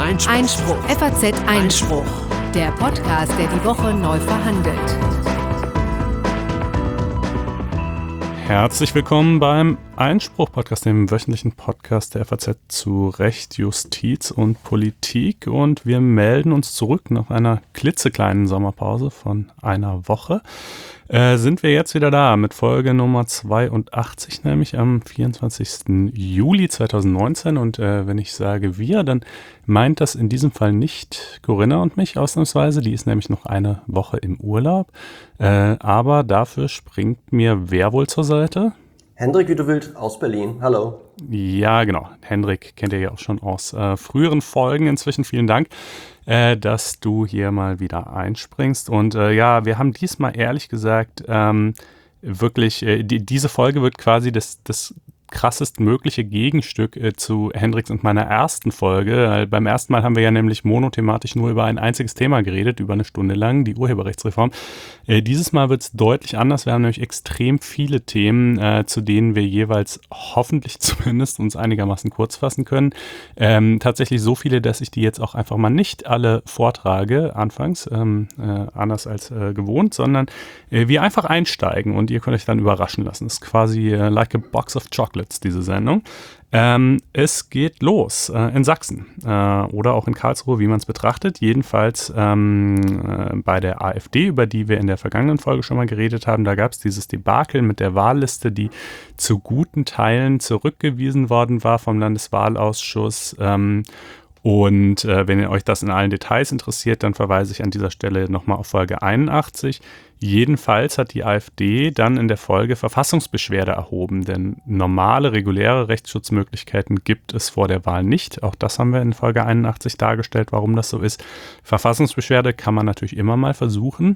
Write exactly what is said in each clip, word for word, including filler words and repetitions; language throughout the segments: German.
Einspruch. Einspruch. F A Z Einspruch. Der Podcast, der die Woche neu verhandelt. Herzlich willkommen beim Einspruch-Podcast, dem wöchentlichen Podcast der F A Z zu Recht, Justiz und Politik. Und wir melden uns zurück nach einer klitzekleinen Sommerpause von einer Woche. Äh, sind wir jetzt wieder da mit Folge Nummer zweiundachtzig, nämlich am vierundzwanzigsten Juli zweitausendneunzehn. Und äh, wenn ich sage wir, dann meint das in diesem Fall nicht Corinna und mich ausnahmsweise. Die ist nämlich noch eine Woche im Urlaub. Äh, aber dafür springt mir wer wohl zur Seite? Hendrik Gütewild aus Berlin. Hallo. Ja, genau. Hendrik kennt ihr ja auch schon aus äh, früheren Folgen. Inzwischen vielen Dank, äh, dass du hier mal wieder einspringst. Und äh, ja, wir haben diesmal ehrlich gesagt ähm, wirklich, äh, die, diese Folge wird quasi das, das krassest mögliche Gegenstück äh, zu Hendriks und meiner ersten Folge. Äh, beim ersten Mal haben wir ja nämlich monothematisch nur über ein einziges Thema geredet, über eine Stunde lang, die Urheberrechtsreform. Äh, dieses Mal wird es deutlich anders. Wir haben nämlich extrem viele Themen, äh, zu denen wir jeweils hoffentlich zumindest uns einigermaßen kurz fassen können. Ähm, tatsächlich so viele, dass ich die jetzt auch einfach mal nicht alle vortrage, anfangs, ähm, äh, anders als äh, gewohnt, sondern äh, wir einfach einsteigen und ihr könnt euch dann überraschen lassen. Das ist quasi äh, like a box of chocolate, diese Sendung. Ähm, es geht los äh, in Sachsen äh, oder auch in Karlsruhe, wie man es betrachtet. Jedenfalls ähm, äh, bei der AfD, über die wir in der vergangenen Folge schon mal geredet haben. Da gab es dieses Debakel mit der Wahlliste, die zu guten Teilen zurückgewiesen worden war vom Landeswahlausschuss. Ähm, Und äh, wenn ihr euch das in allen Details interessiert, dann verweise ich an dieser Stelle nochmal auf Folge einundachtzig. Jedenfalls hat die AfD dann in der Folge Verfassungsbeschwerde erhoben, denn normale, reguläre Rechtsschutzmöglichkeiten gibt es vor der Wahl nicht. Auch das haben wir in Folge einundachtzig dargestellt, warum das so ist. Verfassungsbeschwerde kann man natürlich immer mal versuchen,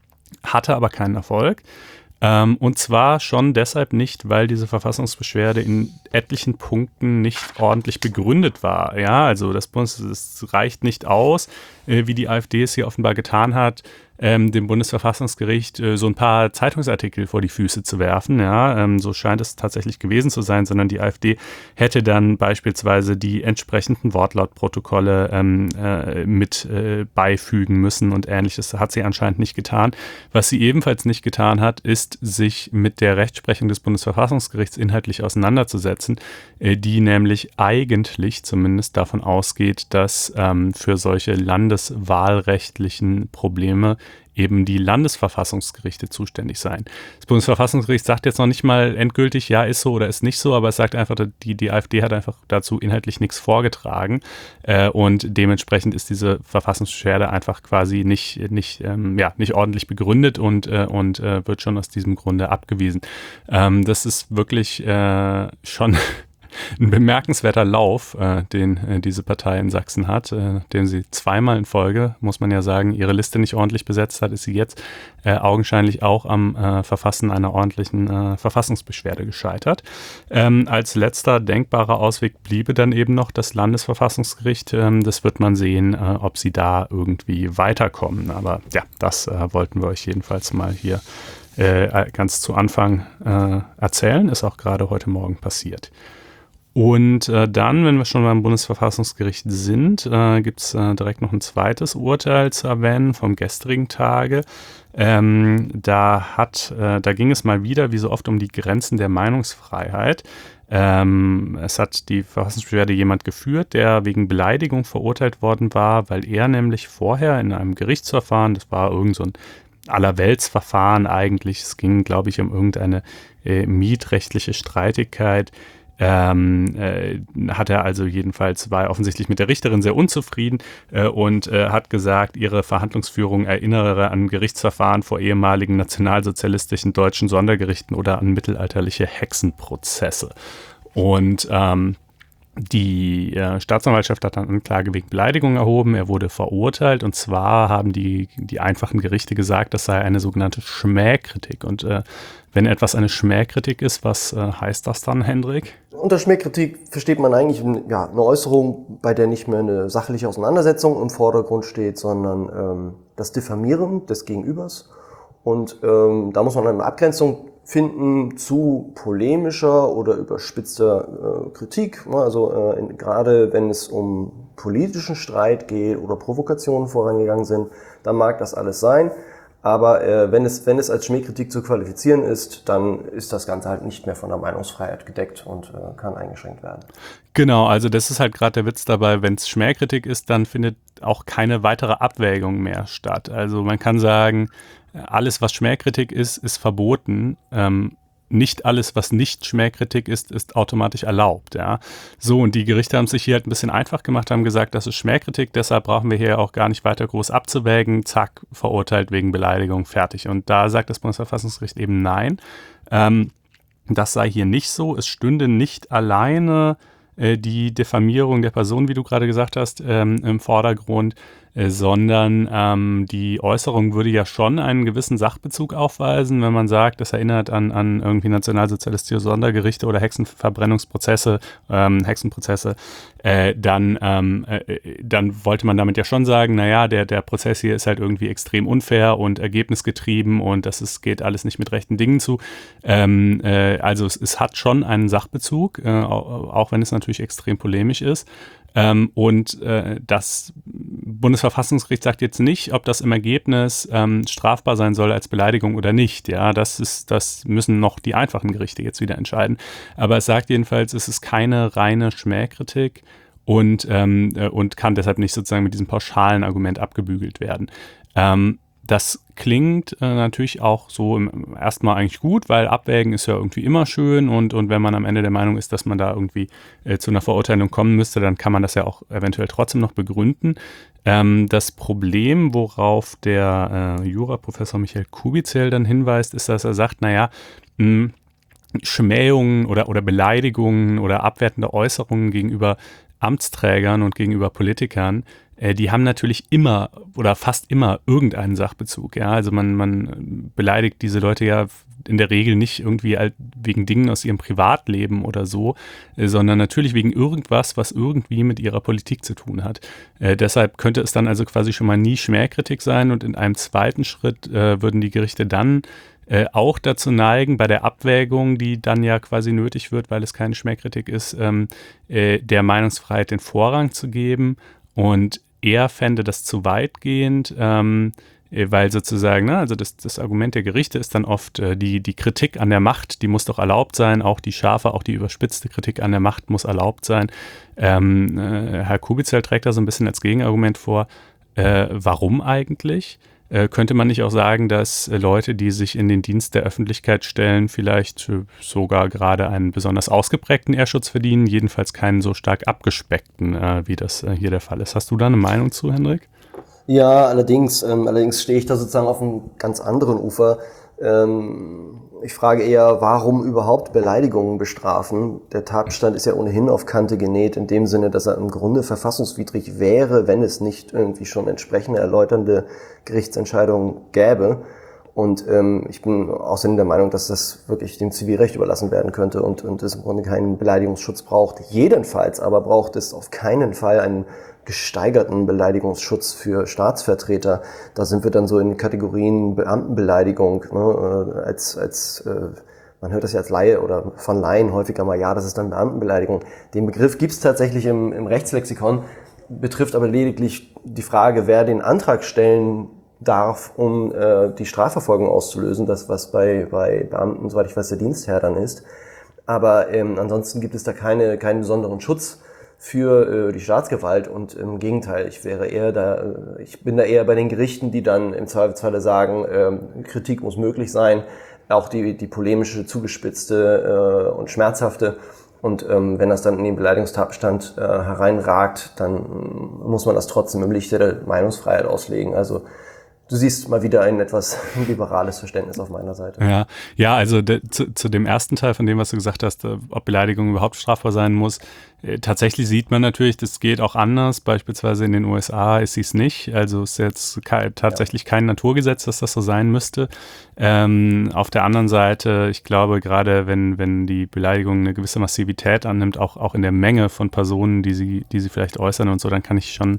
hatte aber keinen Erfolg. Ähm, und zwar schon deshalb nicht, weil diese Verfassungsbeschwerde in etlichen Punkten nicht ordentlich begründet war. Ja, also das, das reicht nicht aus, äh, wie die AfD es hier offenbar getan hat, ähm, dem Bundesverfassungsgericht äh, so ein paar Zeitungsartikel vor die Füße zu werfen. Ja, ähm, so scheint es tatsächlich gewesen zu sein, sondern die AfD hätte dann beispielsweise die entsprechenden Wortlautprotokolle ähm, äh, mit äh, beifügen müssen und Ähnliches. Hat sie anscheinend nicht getan. Was sie ebenfalls nicht getan hat, ist, sich mit der Rechtsprechung des Bundesverfassungsgerichts inhaltlich auseinanderzusetzen, äh, die nämlich eigentlich zumindest davon ausgeht, dass ähm, für solche landeswahlrechtlichen Probleme eben die Landesverfassungsgerichte zuständig seien. Das Bundesverfassungsgericht sagt jetzt noch nicht mal endgültig, ja, ist so oder ist nicht so, aber es sagt einfach, die, die AfD hat einfach dazu inhaltlich nichts vorgetragen äh, und dementsprechend ist diese Verfassungsbeschwerde einfach quasi nicht, nicht, ähm, ja, nicht ordentlich begründet und, äh, und äh, wird schon aus diesem Grunde abgewiesen. Ähm, das ist wirklich äh, schon ein bemerkenswerter Lauf, äh, den äh, diese Partei in Sachsen hat, äh, dem sie zweimal in Folge, muss man ja sagen, ihre Liste nicht ordentlich besetzt hat, ist sie jetzt äh, augenscheinlich auch am äh, Verfassen einer ordentlichen äh, Verfassungsbeschwerde gescheitert. Ähm, als letzter denkbarer Ausweg bliebe dann eben noch das Landesverfassungsgericht. Ähm, das wird man sehen, äh, ob sie da irgendwie weiterkommen. Aber ja, das äh, wollten wir euch jedenfalls mal hier äh, ganz zu Anfang äh, erzählen. Ist auch gerade heute Morgen passiert. Und äh, dann, wenn wir schon beim Bundesverfassungsgericht sind, äh, gibt es äh, direkt noch ein zweites Urteil zu erwähnen vom gestrigen Tage. Ähm, da hat, äh, da ging es mal wieder, wie so oft, um die Grenzen der Meinungsfreiheit. Ähm, es hat die Verfassungsbeschwerde jemand geführt, der wegen Beleidigung verurteilt worden war, weil er nämlich vorher in einem Gerichtsverfahren, das war irgend so ein Allerweltsverfahren eigentlich, es ging, glaube ich, um irgendeine äh, mietrechtliche Streitigkeit, Ähm, äh, hat er also jedenfalls, war er offensichtlich mit der Richterin sehr unzufrieden äh, und äh, hat gesagt, ihre Verhandlungsführung erinnere an Gerichtsverfahren vor ehemaligen nationalsozialistischen deutschen Sondergerichten oder an mittelalterliche Hexenprozesse. Und ähm, die äh, Staatsanwaltschaft hat dann Anklage wegen Beleidigung erhoben. Er wurde verurteilt und zwar haben die, die einfachen Gerichte gesagt, das sei eine sogenannte Schmähkritik. Und äh, wenn etwas eine Schmähkritik ist, was äh, heißt das dann, Hendrik? Unter Schmähkritik versteht man eigentlich ja, eine Äußerung, bei der nicht mehr eine sachliche Auseinandersetzung im Vordergrund steht, sondern ähm, das Diffamieren des Gegenübers. Und ähm, da muss man eine Abgrenzung finden zu polemischer oder überspitzter äh, Kritik, also äh, in, gerade wenn es um politischen Streit geht oder Provokationen vorangegangen sind, dann mag das alles sein. Aber äh, wenn es wenn es als Schmähkritik zu qualifizieren ist, dann ist das Ganze halt nicht mehr von der Meinungsfreiheit gedeckt und äh, kann eingeschränkt werden. Genau, also das ist halt gerade der Witz dabei, wenn es Schmähkritik ist, dann findet auch keine weitere Abwägung mehr statt. Also man kann sagen, alles, was Schmähkritik ist, ist verboten. Ähm, nicht alles, was nicht Schmähkritik ist, ist automatisch erlaubt. Ja. So, und die Gerichte haben sich hier halt ein bisschen einfach gemacht, haben gesagt, das ist Schmähkritik, deshalb brauchen wir hier auch gar nicht weiter groß abzuwägen. Zack, verurteilt wegen Beleidigung, fertig. Und da sagt das Bundesverfassungsgericht eben nein. Ähm, das sei hier nicht so. Es stünde nicht alleine äh, die Diffamierung der Person, wie du gerade gesagt hast, ähm, im Vordergrund, äh, sondern ähm, die Äußerung würde ja schon einen gewissen Sachbezug aufweisen, wenn man sagt, das erinnert an, an irgendwie nationalsozialistische Sondergerichte oder Hexenverbrennungsprozesse, ähm, Hexenprozesse, äh, dann, ähm, äh, dann wollte man damit ja schon sagen, naja, der, der Prozess hier ist halt irgendwie extrem unfair und ergebnisgetrieben und das ist, geht alles nicht mit rechten Dingen zu. Ähm, äh, also es, es hat schon einen Sachbezug, äh, auch wenn es natürlich extrem polemisch ist. Ähm, und äh, das Bundesverfassungsgericht sagt jetzt nicht, ob das im Ergebnis ähm, strafbar sein soll als Beleidigung oder nicht. Ja, das ist, das müssen noch die einfachen Gerichte jetzt wieder entscheiden. Aber es sagt jedenfalls, es ist keine reine Schmähkritik und, ähm, äh, und kann deshalb nicht sozusagen mit diesem pauschalen Argument abgebügelt werden. Ähm, Das klingt äh, natürlich auch so im, erstmal eigentlich gut, weil Abwägen ist ja irgendwie immer schön und, und wenn man am Ende der Meinung ist, dass man da irgendwie äh, zu einer Verurteilung kommen müsste, dann kann man das ja auch eventuell trotzdem noch begründen. Ähm, das Problem, worauf der äh, Juraprofessor Michael Kubizell dann hinweist, ist, dass er sagt, naja, mh, Schmähungen oder, oder Beleidigungen oder abwertende Äußerungen gegenüber Amtsträgern und gegenüber Politikern, äh, die haben natürlich immer oder fast immer irgendeinen Sachbezug. Ja? Also man, man beleidigt diese Leute ja in der Regel nicht irgendwie wegen Dingen aus ihrem Privatleben oder so, äh, sondern natürlich wegen irgendwas, was irgendwie mit ihrer Politik zu tun hat. Äh, deshalb könnte es dann also quasi schon mal nie Schmähkritik sein und in einem zweiten Schritt äh, würden die Gerichte dann Äh, auch dazu neigen, bei der Abwägung, die dann ja quasi nötig wird, weil es keine Schmähkritik ist, ähm, äh, der Meinungsfreiheit den Vorrang zu geben. Und er fände das zu weitgehend, ähm, äh, weil sozusagen, ne, also das, das Argument der Gerichte ist dann oft äh, die, die Kritik an der Macht, die muss doch erlaubt sein, auch die scharfe, auch die überspitzte Kritik an der Macht muss erlaubt sein. Ähm, äh, Herr Kubizell trägt da so ein bisschen als Gegenargument vor, äh, warum eigentlich? Äh, könnte man nicht auch sagen, dass äh, Leute, die sich in den Dienst der Öffentlichkeit stellen, vielleicht äh, sogar gerade einen besonders ausgeprägten Ehrschutz verdienen, jedenfalls keinen so stark abgespeckten, äh, wie das äh, hier der Fall ist. Hast du da eine Meinung zu, Hendrik? Ja, allerdings, ähm, allerdings stehe ich da sozusagen auf einem ganz anderen Ufer. Ähm, ich frage eher, warum überhaupt Beleidigungen bestrafen? Der Tatbestand ist ja ohnehin auf Kante genäht, in dem Sinne, dass er im Grunde verfassungswidrig wäre, wenn es nicht irgendwie schon entsprechende erläuternde Gerichtsentscheidungen gäbe. Und ähm, ich bin außerdem der Meinung, dass das wirklich dem Zivilrecht überlassen werden könnte und, und es im Grunde keinen Beleidigungsschutz braucht. Jedenfalls aber braucht es auf keinen Fall einen gesteigerten Beleidigungsschutz für Staatsvertreter. Da sind wir dann so in Kategorien Beamtenbeleidigung, ne, als, als äh, man hört das ja als Laie oder von Laien häufiger mal, ja, das ist dann Beamtenbeleidigung. Den Begriff gibt es tatsächlich im, im Rechtslexikon, betrifft aber lediglich die Frage, wer den Antrag stellen darf, um äh, die Strafverfolgung auszulösen, das was bei, bei Beamten, soweit ich weiß, der Dienstherr dann ist. Aber ähm, ansonsten gibt es da keine, keinen besonderen Schutz für äh, die Staatsgewalt und im Gegenteil, ich wäre eher da, äh, ich bin da eher bei den Gerichten, die dann im Zweifelsfalle sagen, äh, Kritik muss möglich sein, auch die, die polemische, zugespitzte äh, und schmerzhafte. Und ähm, wenn das dann in den Beleidigungstatbestand äh, hereinragt, dann muss man das trotzdem im Lichte der Meinungsfreiheit auslegen. Also du siehst mal wieder ein etwas liberales Verständnis auf meiner Seite. Ja, ja, also de, zu, zu dem ersten Teil von dem, was du gesagt hast, äh, ob Beleidigung überhaupt strafbar sein muss, äh, tatsächlich sieht man natürlich, das geht auch anders. Beispielsweise in den U S A ist sie es nicht. Also ist jetzt ke- tatsächlich ja. kein Naturgesetz, dass das so sein müsste. Ähm, auf der anderen Seite, ich glaube, gerade wenn, wenn die Beleidigung eine gewisse Massivität annimmt, auch, auch in der Menge von Personen, die sie, die sie vielleicht äußern und so, dann kann ich schon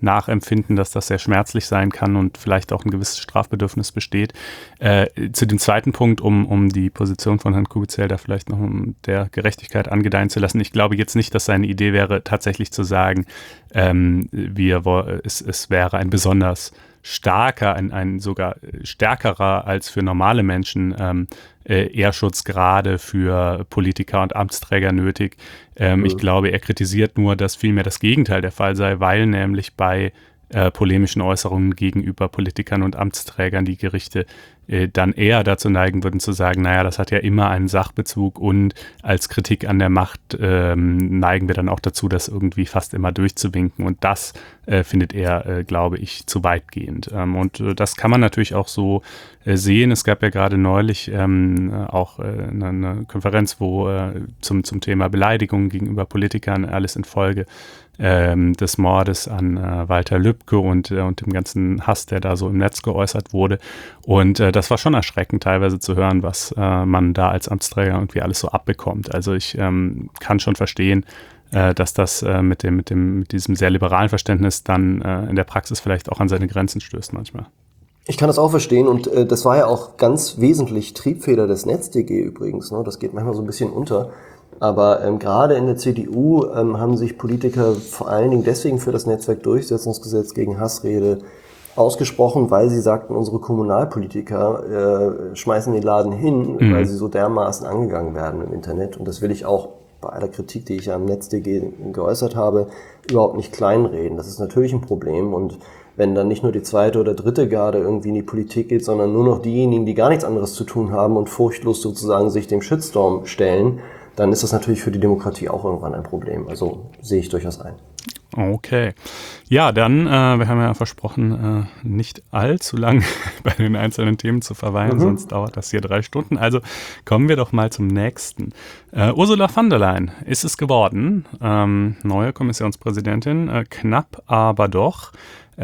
nachempfinden, dass das sehr schmerzlich sein kann und vielleicht auch ein gewisses Strafbedürfnis besteht. Äh, zu dem zweiten Punkt, um, um die Position von Herrn Kubizell da vielleicht noch um der Gerechtigkeit angedeihen zu lassen. Ich glaube jetzt nicht, dass seine Idee wäre, tatsächlich zu sagen, ähm, wir, es, es wäre ein besonders starker, ein, ein sogar stärkerer als für normale Menschen ähm, äh, Ehrschutz gerade für Politiker und Amtsträger nötig. Ähm, mhm. Ich glaube, er kritisiert nur, dass vielmehr das Gegenteil der Fall sei, weil nämlich bei äh, polemischen Äußerungen gegenüber Politikern und Amtsträgern die Gerichte äh, dann eher dazu neigen würden zu sagen, naja, das hat ja immer einen Sachbezug und als Kritik an der Macht ähm, neigen wir dann auch dazu, das irgendwie fast immer durchzuwinken und das äh, findet er, äh, glaube ich, zu weitgehend. Ähm, und äh, das kann man natürlich auch so äh, sehen. Es gab ja gerade neulich ähm, auch äh, eine, eine Konferenz, wo äh, zum, zum Thema Beleidigung gegenüber Politikern, alles in Folge ähm, des Mordes an äh, Walter Lübcke und, äh, und dem ganzen Hass, der da so im Netz geäußert wurde. Und äh, das war schon erschreckend, teilweise zu hören, was äh, man da als Amtsträger irgendwie alles so abbekommt. Also ich ähm, kann schon verstehen, äh, dass das äh, mit dem, mit dem, mit diesem sehr liberalen Verständnis dann äh, in der Praxis vielleicht auch an seine Grenzen stößt manchmal. Ich kann das auch verstehen und äh, das war ja auch ganz wesentlich Triebfeder des NetzDG übrigens. Ne? Das geht manchmal so ein bisschen unter. Aber ähm, gerade in der C D U ähm, haben sich Politiker vor allen Dingen deswegen für das Netzwerkdurchsetzungsgesetz gegen Hassrede ausgesprochen, weil sie sagten, unsere Kommunalpolitiker äh, schmeißen den Laden hin, mhm. weil sie so dermaßen angegangen werden im Internet. Und das will ich auch bei aller Kritik, die ich ja am NetzDG geäußert habe, überhaupt nicht kleinreden. Das ist natürlich ein Problem und wenn dann nicht nur die zweite oder dritte Garde irgendwie in die Politik geht, sondern nur noch diejenigen, die gar nichts anderes zu tun haben und furchtlos sozusagen sich dem Shitstorm stellen, dann ist das natürlich für die Demokratie auch irgendwann ein Problem. Also sehe ich durchaus ein. Okay. Ja, dann, äh, wir haben ja versprochen, äh, nicht allzu lang bei den einzelnen Themen zu verweilen, mhm. sonst dauert das hier drei Stunden. Also kommen wir doch mal zum nächsten. Äh, Ursula von der Leyen ist es geworden, ähm, neue Kommissionspräsidentin, äh, knapp aber doch.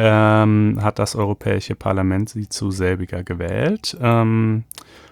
Ähm, hat das Europäische Parlament sie zu selbiger gewählt. Ähm,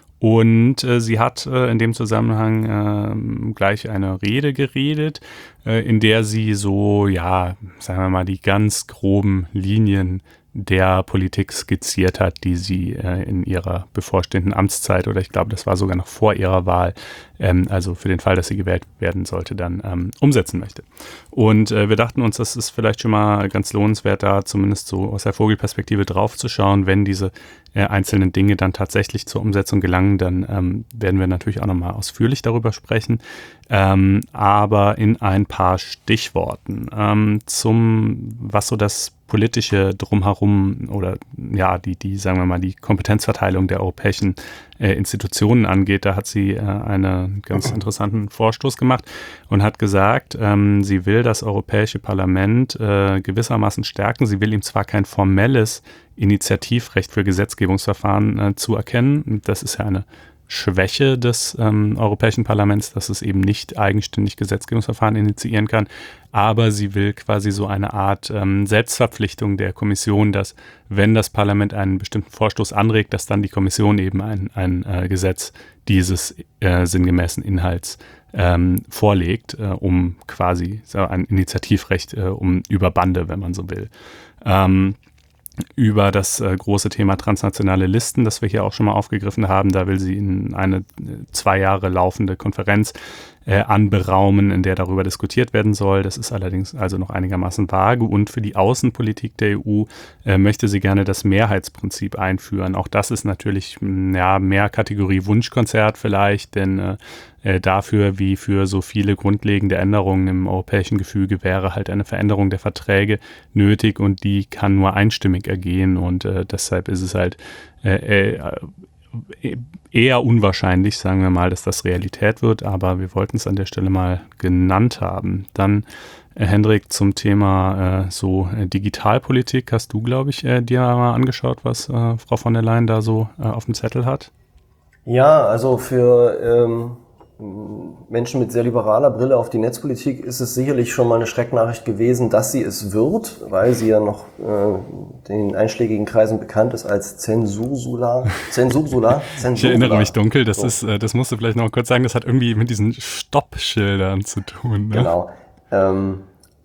Und äh, sie hat äh, in dem Zusammenhang äh, gleich eine Rede geredet, äh, in der sie so, ja, sagen wir mal, die ganz groben Linien der Politik skizziert hat, die sie äh, in ihrer bevorstehenden Amtszeit oder ich glaube, das war sogar noch vor ihrer Wahl, ähm, also für den Fall, dass sie gewählt werden sollte, dann ähm, umsetzen möchte. Und äh, wir dachten uns, das ist vielleicht schon mal ganz lohnenswert, da zumindest so aus der Vogelperspektive drauf zu schauen, wenn diese äh, einzelnen Dinge dann tatsächlich zur Umsetzung gelangen, dann ähm, werden wir natürlich auch nochmal ausführlich darüber sprechen, ähm, aber in ein paar Stichworten ähm, zum, was so das politische Drumherum oder ja, die, die, sagen wir mal, die Kompetenzverteilung der europäischen äh, Institutionen angeht, da hat sie äh, einen ganz interessanten Vorstoß gemacht und hat gesagt, ähm, sie will das Europäische Parlament äh, gewissermaßen stärken. Sie will ihm zwar kein formelles Initiativrecht für Gesetzgebungsverfahren äh, zuerkennen, das ist ja eine Schwäche des ähm, Europäischen Parlaments, dass es eben nicht eigenständig Gesetzgebungsverfahren initiieren kann. Aber sie will quasi so eine Art ähm, Selbstverpflichtung der Kommission, dass wenn das Parlament einen bestimmten Vorstoß anregt, dass dann die Kommission eben ein, ein äh, Gesetz dieses äh, sinngemäßen Inhalts ähm, vorlegt, äh, um quasi so ein Initiativrecht äh, um über Bande, wenn man so will. Ähm, über das äh, große Thema transnationale Listen, das wir hier auch schon mal aufgegriffen haben. Da will sie in eine äh, zwei Jahre laufende Konferenz äh, anberaumen, in der darüber diskutiert werden soll. Das ist allerdings also noch einigermaßen vage. Und für die Außenpolitik der E U äh, möchte sie gerne das Mehrheitsprinzip einführen. Auch das ist natürlich ja, mehr Kategorie Wunschkonzert vielleicht, denn äh, äh, dafür, wie für so viele grundlegende Änderungen im europäischen Gefüge, wäre halt eine Veränderung der Verträge nötig und die kann nur einstimmig ergehen und äh, deshalb ist es halt äh, äh, eher unwahrscheinlich, sagen wir mal, dass das Realität wird, aber wir wollten es an der Stelle mal genannt haben. Dann, äh, Hendrik, zum Thema äh, so äh, Digitalpolitik hast du, glaube ich, äh, dir mal angeschaut, was äh, Frau von der Leyen da so äh, auf dem Zettel hat? Ja, also für ähm Menschen mit sehr liberaler Brille auf die Netzpolitik ist es sicherlich schon mal eine Schrecknachricht gewesen, dass sie es wird, weil sie ja noch äh, den einschlägigen Kreisen bekannt ist als Zensursula. Zensursula? Zensursula. Ich erinnere mich dunkel, das so. ist, äh, das musst du vielleicht noch kurz sagen, das hat irgendwie mit diesen Stoppschildern zu tun. Ne? Genau. Ähm,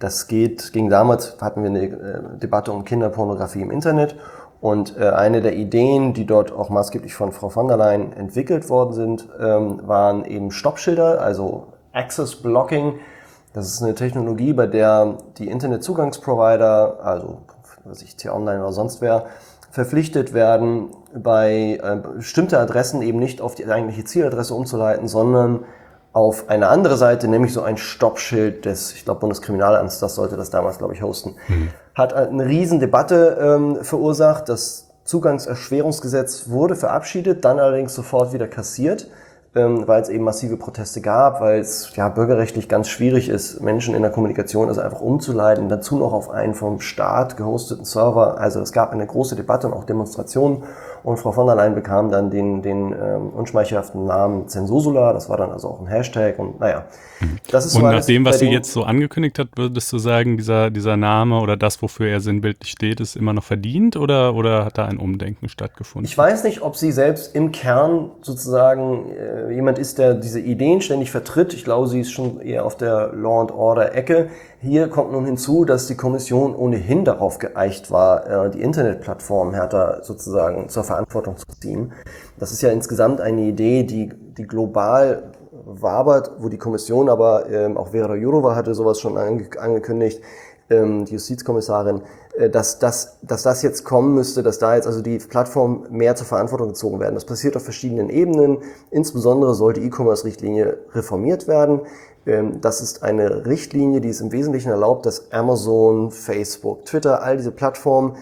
Das geht, ging damals, hatten wir eine äh, Debatte um Kinderpornografie im Internet. Und äh, eine der Ideen, die dort auch maßgeblich von Frau von der Leyen entwickelt worden sind, ähm, waren eben Stoppschilder, also Access Blocking. Das ist eine Technologie, bei der die Internetzugangsprovider, also was ich T-Online oder sonst wer, verpflichtet werden, bei äh, bestimmte Adressen eben nicht auf die eigentliche Zieladresse umzuleiten, sondern auf eine andere Seite, nämlich so ein Stoppschild des, ich glaube, Bundeskriminalamts, das sollte das damals, glaube ich, hosten. Mhm. Hat eine riesen Debatte ähm, verursacht. Das Zugangserschwerungsgesetz wurde verabschiedet, dann allerdings sofort wieder kassiert, ähm, weil es eben massive Proteste gab, weil es ja bürgerrechtlich ganz schwierig ist, Menschen in der Kommunikation also einfach umzuleiten, dazu noch auf einen vom Staat gehosteten Server. Also es gab eine große Debatte und auch Demonstrationen. Und Frau von der Leyen bekam dann den, den ähm, unschmeichelhaften Namen Zensusula, das war dann also auch ein Hashtag und naja. Das ist und so nach dem, was sie den, jetzt so angekündigt hat, würdest du sagen, dieser, dieser Name oder das, wofür er sinnbildlich steht, ist immer noch verdient oder, oder hat da ein Umdenken stattgefunden? Ich weiß nicht, ob sie selbst im Kern sozusagen äh, jemand ist, der diese Ideen ständig vertritt. Ich glaube, sie ist schon eher auf der Law and Order Ecke. Hier kommt nun hinzu, dass die Kommission ohnehin darauf geeicht war, äh, die Internetplattformen härter sozusagen zur Verantwortung zu ziehen. Das ist ja insgesamt eine Idee, die, die global wabert, wo die Kommission aber, ähm, auch Vera Jourova hatte sowas schon ange- angekündigt, ähm, die Justizkommissarin, äh, dass, dass, dass das jetzt kommen müsste, dass da jetzt also die Plattformen mehr zur Verantwortung gezogen werden. Das passiert auf verschiedenen Ebenen. Insbesondere sollte die E-Commerce-Richtlinie reformiert werden. Ähm, das ist eine Richtlinie, die es im Wesentlichen erlaubt, dass Amazon, Facebook, Twitter, all diese Plattformen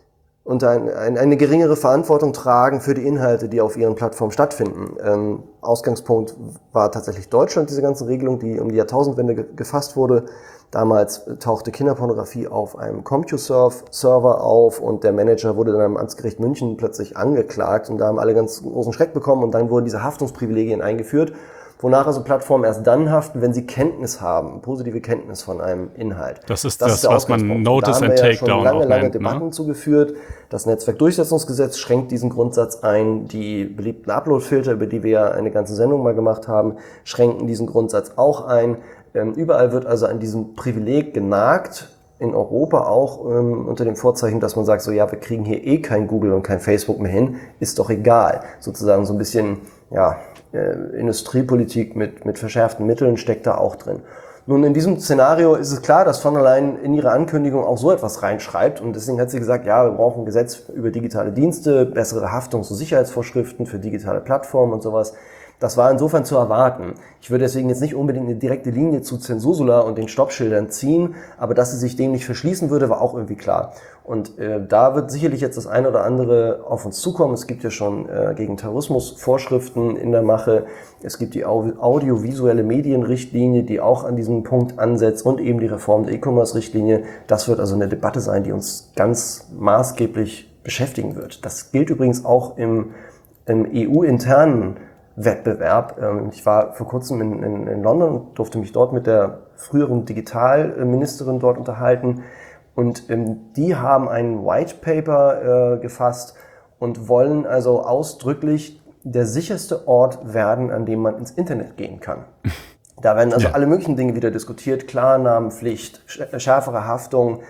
unter ein, ein, eine geringere Verantwortung tragen für die Inhalte, die auf ihren Plattformen stattfinden. Ähm, Ausgangspunkt war tatsächlich Deutschland, diese ganze Regelung, die um die Jahrtausendwende ge- gefasst wurde. Damals tauchte Kinderpornografie auf einem CompuServe-Server auf und der Manager wurde dann am Amtsgericht München plötzlich angeklagt und da haben alle ganz großen Schreck bekommen und dann wurden diese Haftungsprivilegien eingeführt, wonach also Plattformen erst dann haften, wenn sie Kenntnis haben, positive Kenntnis von einem Inhalt. Das ist das, das ist was man Notice and Takedown auch nennt. Da haben wir ja schon lange, lange Debatten ne? zugeführt. Das Netzwerkdurchsetzungsgesetz schränkt diesen Grundsatz ein. Die beliebten Uploadfilter, über die wir ja eine ganze Sendung mal gemacht haben, schränken diesen Grundsatz auch ein. Ähm, überall wird also an diesem Privileg genagt, in Europa auch ähm, unter dem Vorzeichen, dass man sagt, so ja, wir kriegen hier eh kein Google und kein Facebook mehr hin, ist doch egal. Sozusagen so ein bisschen, ja, äh, Industriepolitik mit, mit verschärften Mitteln steckt da auch drin. Nun, in diesem Szenario ist es klar, dass von der Leyen in ihre Ankündigung auch so etwas reinschreibt und deswegen hat sie gesagt, ja, wir brauchen ein Gesetz über digitale Dienste, bessere Haftungs- und Sicherheitsvorschriften für digitale Plattformen und sowas. Das war insofern zu erwarten. Ich würde deswegen jetzt nicht unbedingt eine direkte Linie zu Zensusula und den Stoppschildern ziehen, aber dass sie sich dem nicht verschließen würde, war auch irgendwie klar. Und äh, da wird sicherlich jetzt das eine oder andere auf uns zukommen. Es gibt ja schon äh, gegen Terrorismus Vorschriften in der Mache. Es gibt die Au- audiovisuelle Medienrichtlinie, die auch an diesem Punkt ansetzt und eben die Reform der E-Commerce-Richtlinie. Das wird also eine Debatte sein, die uns ganz maßgeblich beschäftigen wird. Das gilt übrigens auch im, im E U-internen Wettbewerb. Ich war vor kurzem in, in, in London und durfte mich dort mit der früheren Digitalministerin dort unterhalten. Und ähm, die haben ein White Paper äh, gefasst und wollen also ausdrücklich der sicherste Ort werden, an dem man ins Internet gehen kann. Da werden also ja. alle möglichen Dinge wieder diskutiert. Klarnamenpflicht, schärfere Haftung,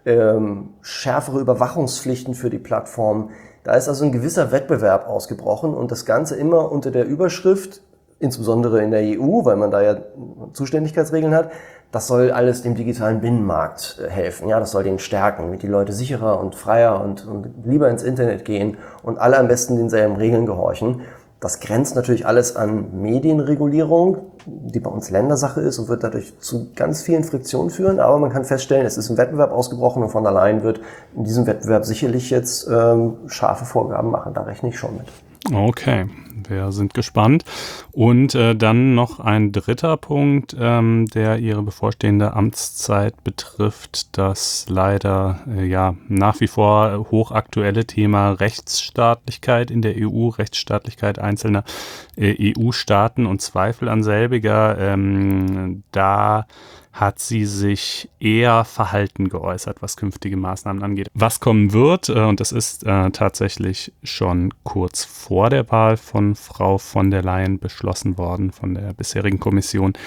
ähm, schärfere Überwachungspflichten für die Plattformen. Da ist also ein gewisser Wettbewerb ausgebrochen und das Ganze immer unter der Überschrift, insbesondere in der E U, weil man da ja Zuständigkeitsregeln hat, das soll alles dem digitalen Binnenmarkt helfen. Ja, das soll den stärken, damit die Leute sicherer und freier und, und lieber ins Internet gehen und alle am besten denselben Regeln gehorchen. Das grenzt natürlich alles an Medienregulierung, die bei uns Ländersache ist und wird dadurch zu ganz vielen Friktionen führen. Aber man kann feststellen, es ist ein Wettbewerb ausgebrochen und von der Leyen wird in diesem Wettbewerb sicherlich jetzt ähm, scharfe Vorgaben machen. Da rechne ich schon mit. Okay, wir sind gespannt. Und äh, dann noch ein dritter Punkt, ähm, der Ihre bevorstehende Amtszeit betrifft, das leider äh, ja nach wie vor hochaktuelle Thema Rechtsstaatlichkeit in der E U, Rechtsstaatlichkeit einzelner äh, E U-Staaten und Zweifel an selbiger. Ähm, da hat sie sich eher verhalten geäußert, was künftige Maßnahmen angeht. Was kommen wird, äh, und das ist äh, tatsächlich schon kurz vor der Wahl von Frau von der Leyen beschlossen worden, von der bisherigen Kommission,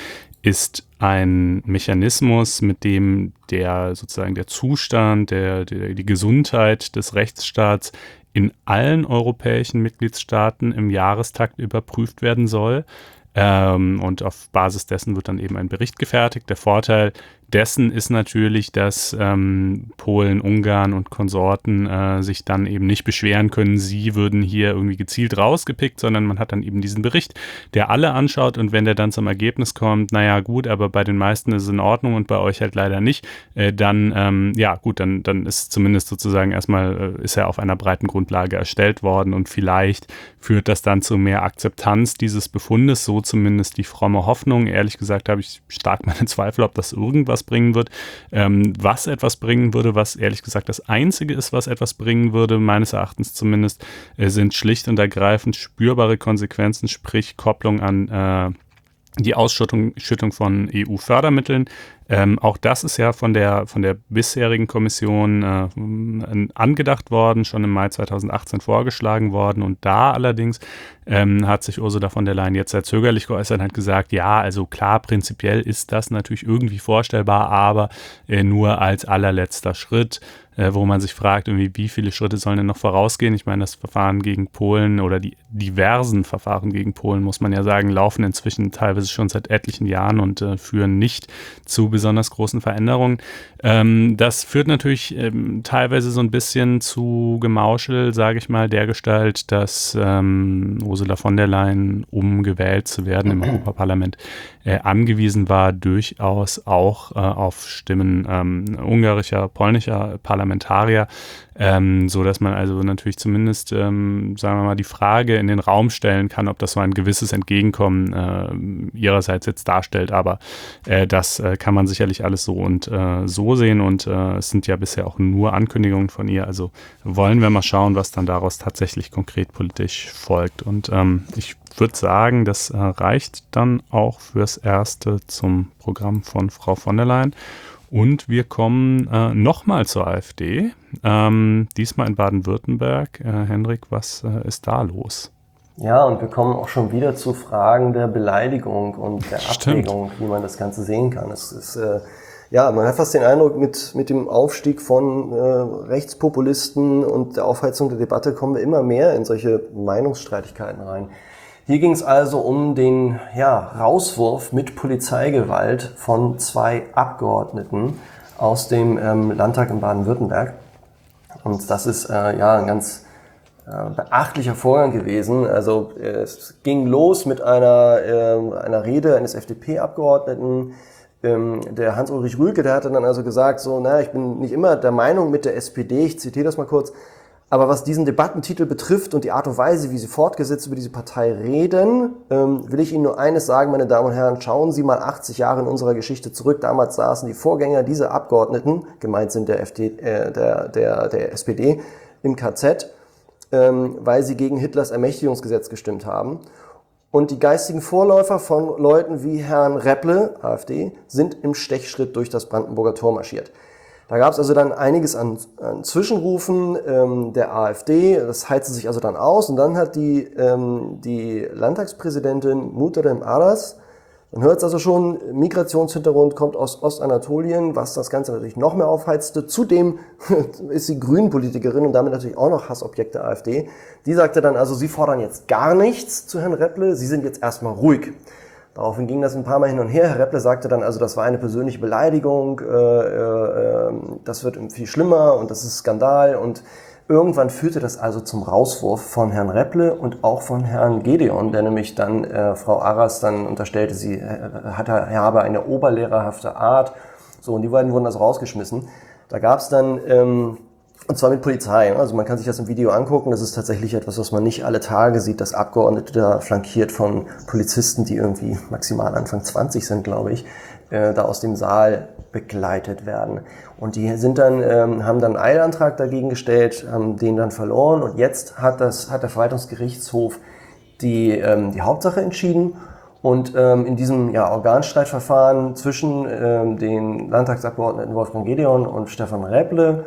ist ein Mechanismus, mit dem der sozusagen der Zustand, der, der, die Gesundheit des Rechtsstaats in allen europäischen Mitgliedstaaten im Jahrestakt überprüft werden soll. Ähm, und auf Basis dessen wird dann eben ein Bericht gefertigt. Der Vorteil dessen ist natürlich, dass ähm, Polen, Ungarn und Konsorten äh, sich dann eben nicht beschweren können, sie würden hier irgendwie gezielt rausgepickt, sondern man hat dann eben diesen Bericht, der alle anschaut, und wenn der dann zum Ergebnis kommt, naja gut, aber bei den meisten ist es in Ordnung und bei euch halt leider nicht, äh, dann, ähm, ja gut, dann, dann ist zumindest sozusagen erstmal, äh, ist er auf einer breiten Grundlage erstellt worden und vielleicht führt das dann zu mehr Akzeptanz dieses Befundes, so zumindest die fromme Hoffnung. Ehrlich gesagt habe ich stark meine Zweifel, ob das irgendwas bringen wird. Ähm, was etwas bringen würde, was ehrlich gesagt das Einzige ist, was etwas bringen würde, meines Erachtens zumindest, äh, sind schlicht und ergreifend spürbare Konsequenzen, sprich Kopplung an äh, die Ausschüttung Schüttung von E U-Fördermitteln. Ähm, auch das ist ja von der, von der bisherigen Kommission äh, angedacht worden, schon im Mai zweitausendachtzehn vorgeschlagen worden. Und da allerdings ähm, hat sich Ursula von der Leyen jetzt sehr zögerlich geäußert und hat gesagt, ja, also klar, prinzipiell ist das natürlich irgendwie vorstellbar, aber äh, nur als allerletzter Schritt, äh, wo man sich fragt, irgendwie, wie viele Schritte sollen denn noch vorausgehen? Ich meine, das Verfahren gegen Polen oder die diversen Verfahren gegen Polen, muss man ja sagen, laufen inzwischen teilweise schon seit etlichen Jahren und äh, führen nicht zu besonders großen Veränderungen. Ähm, das führt natürlich ähm, teilweise so ein bisschen zu Gemauschel, sage ich mal, dergestalt, dass ähm, Ursula von der Leyen, um gewählt zu werden im Europaparlament, äh, angewiesen war, durchaus auch äh, auf Stimmen ähm, ungarischer, polnischer Parlamentarier, ähm, so dass man also natürlich zumindest, ähm, sagen wir mal, die Frage in den Raum stellen kann, ob das so ein gewisses Entgegenkommen äh, ihrerseits jetzt darstellt. Aber äh, das äh, kann man sicherlich alles so und äh, so sehen und äh, es sind ja bisher auch nur Ankündigungen von ihr. Also wollen wir mal schauen, was dann daraus tatsächlich konkret politisch folgt. Und ähm, ich würde sagen, das äh, reicht dann auch fürs Erste zum Programm von Frau von der Leyen. Und wir kommen äh, nochmal zur AfD, ähm, diesmal in Baden-Württemberg. Äh, Hendrik, was äh, ist da los? Ja, und wir kommen auch schon wieder zu Fragen der Beleidigung und der Stimmt. Abwägung, wie man das Ganze sehen kann. Es ist, äh, ja, man hat fast den Eindruck, mit, mit dem Aufstieg von äh, Rechtspopulisten und der Aufheizung der Debatte kommen wir immer mehr in solche Meinungsstreitigkeiten rein. Hier ging es also um den ja, Rauswurf mit Polizeigewalt von zwei Abgeordneten aus dem ähm, Landtag in Baden-Württemberg. Und das ist äh, ja ein ganz äh, beachtlicher Vorgang gewesen. Also äh, es ging los mit einer, äh, einer Rede eines F D P-Abgeordneten. Ähm, der Hans-Ulrich Rühlke, der hatte dann also gesagt, so, na, ich bin nicht immer der Meinung mit der S P D, ich zitiere das mal kurz, aber was diesen Debattentitel betrifft und die Art und Weise, wie Sie fortgesetzt über diese Partei reden, ähm, will ich Ihnen nur eines sagen, meine Damen und Herren, schauen Sie mal achtzig Jahre in unserer Geschichte zurück. Damals saßen die Vorgänger dieser Abgeordneten, gemeint sind der, F D, äh, der, der, der S P D, im K Z, ähm, weil sie gegen Hitlers Ermächtigungsgesetz gestimmt haben. Und die geistigen Vorläufer von Leuten wie Herrn Repple, AfD, sind im Stechschritt durch das Brandenburger Tor marschiert. Da gab es also dann einiges an, an Zwischenrufen ähm, der AfD, das heizte sich also dann aus und dann hat die, ähm, die Landtagspräsidentin Muhterem Aras, man hört es also schon, Migrationshintergrund, kommt aus Ostanatolien, was das Ganze natürlich noch mehr aufheizte. Zudem ist sie Grünen-Politikerin und damit natürlich auch noch Hassobjekt der AfD. Die sagte dann also, sie fordern jetzt gar nichts zu Herrn Repple, sie sind jetzt erstmal ruhig. Daraufhin ging das ein paar Mal hin und her. Herr Repple sagte dann also, das war eine persönliche Beleidigung, äh, äh, das wird viel schlimmer und das ist Skandal. Und irgendwann führte das also zum Rauswurf von Herrn Repple und auch von Herrn Gedeon, der nämlich dann äh, Frau Aras dann unterstellte, sie äh, hatte, er habe eine oberlehrerhafte Art. So, und die beiden wurden also rausgeschmissen. Da gab es dann... Ähm, Und zwar mit Polizei. Also man kann sich das im Video angucken. Das ist tatsächlich etwas, was man nicht alle Tage sieht, dass Abgeordnete da flankiert von Polizisten, die irgendwie maximal Anfang zwanzig sind, glaube ich, äh, da aus dem Saal begleitet werden. Und die sind dann, ähm, haben dann einen Eilantrag dagegen gestellt, haben den dann verloren. Und jetzt hat das, hat der Verwaltungsgerichtshof die, ähm, die Hauptsache entschieden. Und ähm, in diesem ja, Organstreitverfahren zwischen ähm, den Landtagsabgeordneten Wolfgang Gedeon und Stefan Repple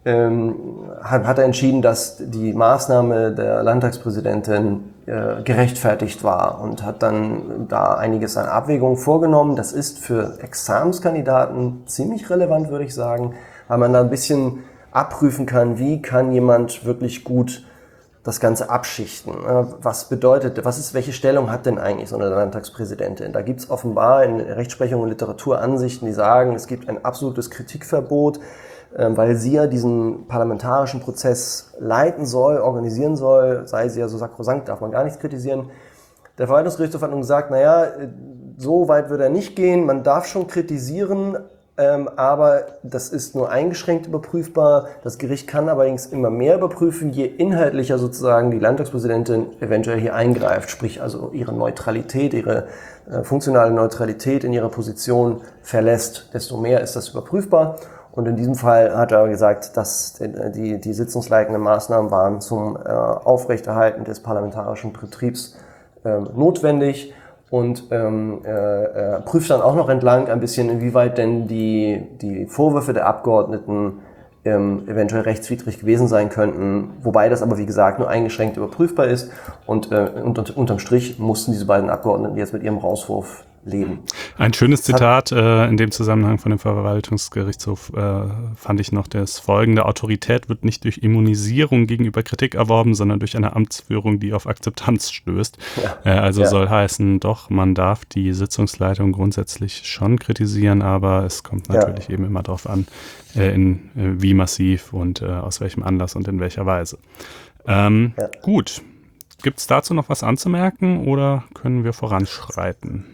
ähm, hat, hat er entschieden, dass die Maßnahme der Landtagspräsidentin äh, gerechtfertigt war und hat dann da einiges an Abwägungen vorgenommen. Das ist für Examenskandidaten ziemlich relevant, würde ich sagen, weil man da ein bisschen abprüfen kann, wie kann jemand wirklich gut das Ganze abschichten. Was bedeutet, was ist, welche Stellung hat denn eigentlich so eine Landtagspräsidentin? Da gibt es offenbar in Rechtsprechung und Literatur Ansichten, die sagen, es gibt ein absolutes Kritikverbot, weil sie ja diesen parlamentarischen Prozess leiten soll, organisieren soll, sei sie ja so sakrosankt, darf man gar nichts kritisieren. Der Verwaltungsgerichtshof hat nun gesagt, naja, so weit wird er nicht gehen, man darf schon kritisieren, Ähm, aber das ist nur eingeschränkt überprüfbar. Das Gericht kann allerdings immer mehr überprüfen, je inhaltlicher sozusagen die Landtagspräsidentin eventuell hier eingreift, sprich also ihre Neutralität, ihre äh, funktionale Neutralität in ihrer Position verlässt, desto mehr ist das überprüfbar. Und in diesem Fall hat er gesagt, dass die, die sitzungsleitenden Maßnahmen waren zum äh, Aufrechterhalten des parlamentarischen Betriebs äh, notwendig. Und ähm, äh, prüft dann auch noch entlang ein bisschen, inwieweit denn die, die Vorwürfe der Abgeordneten ähm, eventuell rechtswidrig gewesen sein könnten, wobei das aber, wie gesagt, nur eingeschränkt überprüfbar ist. Und äh, unter, unterm Strich mussten diese beiden Abgeordneten jetzt mit ihrem Rauswurf leben. Ein schönes Zitat äh, in dem Zusammenhang von dem Verwaltungsgerichtshof äh, fand ich noch das folgende: Autorität wird nicht durch Immunisierung gegenüber Kritik erworben, sondern durch eine Amtsführung, die auf Akzeptanz stößt. Ja. Äh, also ja. Soll heißen, doch, man darf die Sitzungsleitung grundsätzlich schon kritisieren, aber es kommt natürlich ja. eben immer darauf an, äh, in, äh, wie massiv und äh, aus welchem Anlass und in welcher Weise. Ähm, ja. Gut. Gibt es dazu noch was anzumerken oder können wir voranschreiten?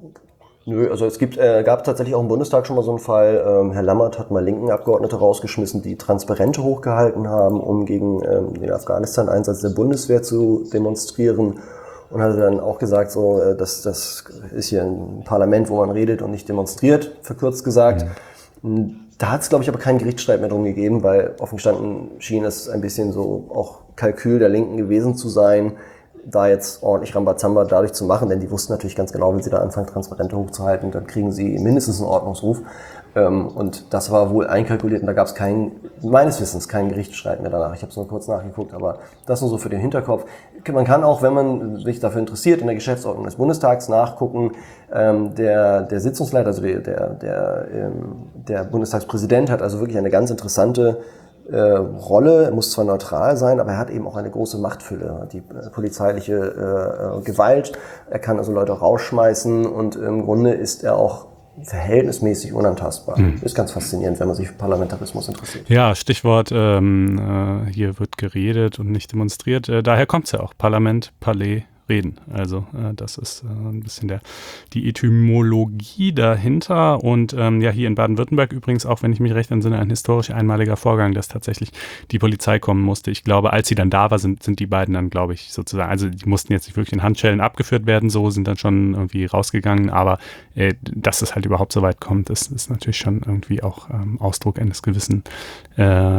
Nö, also es gibt, äh, gab tatsächlich auch im Bundestag schon mal so einen Fall. Ähm, Herr Lammert hat mal linken Abgeordnete rausgeschmissen, die Transparente hochgehalten haben, um gegen ähm, den Afghanistan-Einsatz der Bundeswehr zu demonstrieren. Und hat dann auch gesagt, so, äh, dass das ist hier ein Parlament, wo man redet und nicht demonstriert, verkürzt gesagt. Mhm. Da hat es, glaube ich, aber keinen Gerichtsstreit mehr drum gegeben, weil offen gestanden schien es ein bisschen so auch Kalkül der Linken gewesen zu sein, da jetzt ordentlich Rambazamba dadurch zu machen, denn die wussten natürlich ganz genau, wenn sie da anfangen, Transparente hochzuhalten, dann kriegen sie mindestens einen Ordnungsruf. Und das war wohl einkalkuliert und da gab es keinen, meines Wissens, keinen Gerichtsstreit mehr danach. Ich habe es nur kurz nachgeguckt, aber das nur so für den Hinterkopf. Man kann auch, wenn man sich dafür interessiert, in der Geschäftsordnung des Bundestags nachgucken. Der, der Sitzungsleiter, also der, der, der, der Bundestagspräsident hat also wirklich eine ganz interessante Äh, Rolle. Er muss zwar neutral sein, aber er hat eben auch eine große Machtfülle. Die äh, polizeiliche äh, Gewalt, er kann also Leute rausschmeißen und im Grunde ist er auch verhältnismäßig unantastbar. Hm. Ist ganz faszinierend, wenn man sich für Parlamentarismus interessiert. Ja, Stichwort, ähm, äh, hier wird geredet und nicht demonstriert. Äh, daher kommt es ja auch, Parlament, Palais, Reden. Also äh, das ist äh, ein bisschen der, die Etymologie dahinter und ähm, ja, hier in Baden-Württemberg übrigens auch, wenn ich mich recht entsinne, ein historisch einmaliger Vorgang, dass tatsächlich die Polizei kommen musste. Ich glaube, als sie dann da war, sind, sind die beiden dann, glaube ich, sozusagen, also die mussten jetzt nicht wirklich in Handschellen abgeführt werden, so sind dann schon irgendwie rausgegangen, aber äh, dass es halt überhaupt so weit kommt, ist, ist natürlich schon irgendwie auch ähm, Ausdruck eines gewissen äh,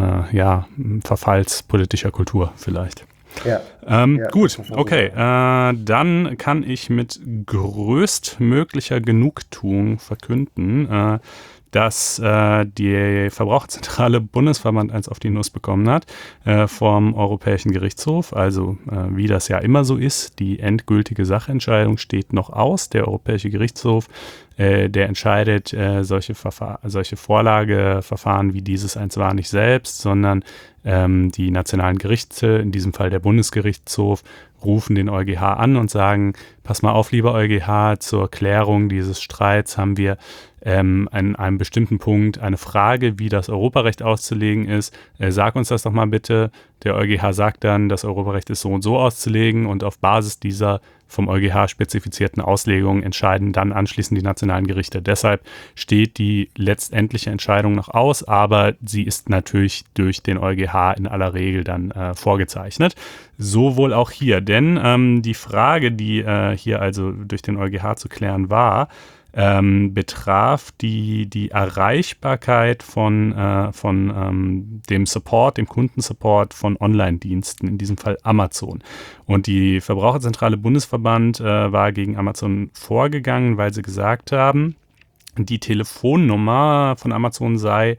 ja, Verfalls politischer Kultur vielleicht. Ja. Ähm, ja, gut, okay. Äh, dann kann ich mit größtmöglicher Genugtuung verkünden, äh, dass äh, die Verbraucherzentrale Bundesverband eins auf die Nuss bekommen hat äh, vom Europäischen Gerichtshof. Also äh, wie das ja immer so ist, die endgültige Sachentscheidung steht noch aus. Der Europäische Gerichtshof, äh, der entscheidet äh, solche, Verfahr- solche Vorlageverfahren wie dieses eins war nicht selbst, sondern ähm, die nationalen Gerichte, in diesem Fall der Bundesgerichtshof, rufen den EuGH an und sagen, pass mal auf, lieber EuGH, zur Klärung dieses Streits haben wir ähm, an einem bestimmten Punkt eine Frage, wie das Europarecht auszulegen ist. Äh, sag uns das doch mal bitte. Der EuGH sagt dann, das Europarecht ist so und so auszulegen und auf Basis dieser vom EuGH spezifizierten Auslegungen entscheiden dann anschließend die nationalen Gerichte. Deshalb steht die letztendliche Entscheidung noch aus, aber sie ist natürlich durch den EuGH in aller Regel dann äh, vorgezeichnet. So wohl auch hier, denn ähm, die Frage, die äh, hier also durch den EuGH zu klären war, Ähm, betraf die, die Erreichbarkeit von, äh, von ähm, dem Support, dem Kundensupport von Online-Diensten, in diesem Fall Amazon. Und die Verbraucherzentrale Bundesverband äh, war gegen Amazon vorgegangen, weil sie gesagt haben, die Telefonnummer von Amazon sei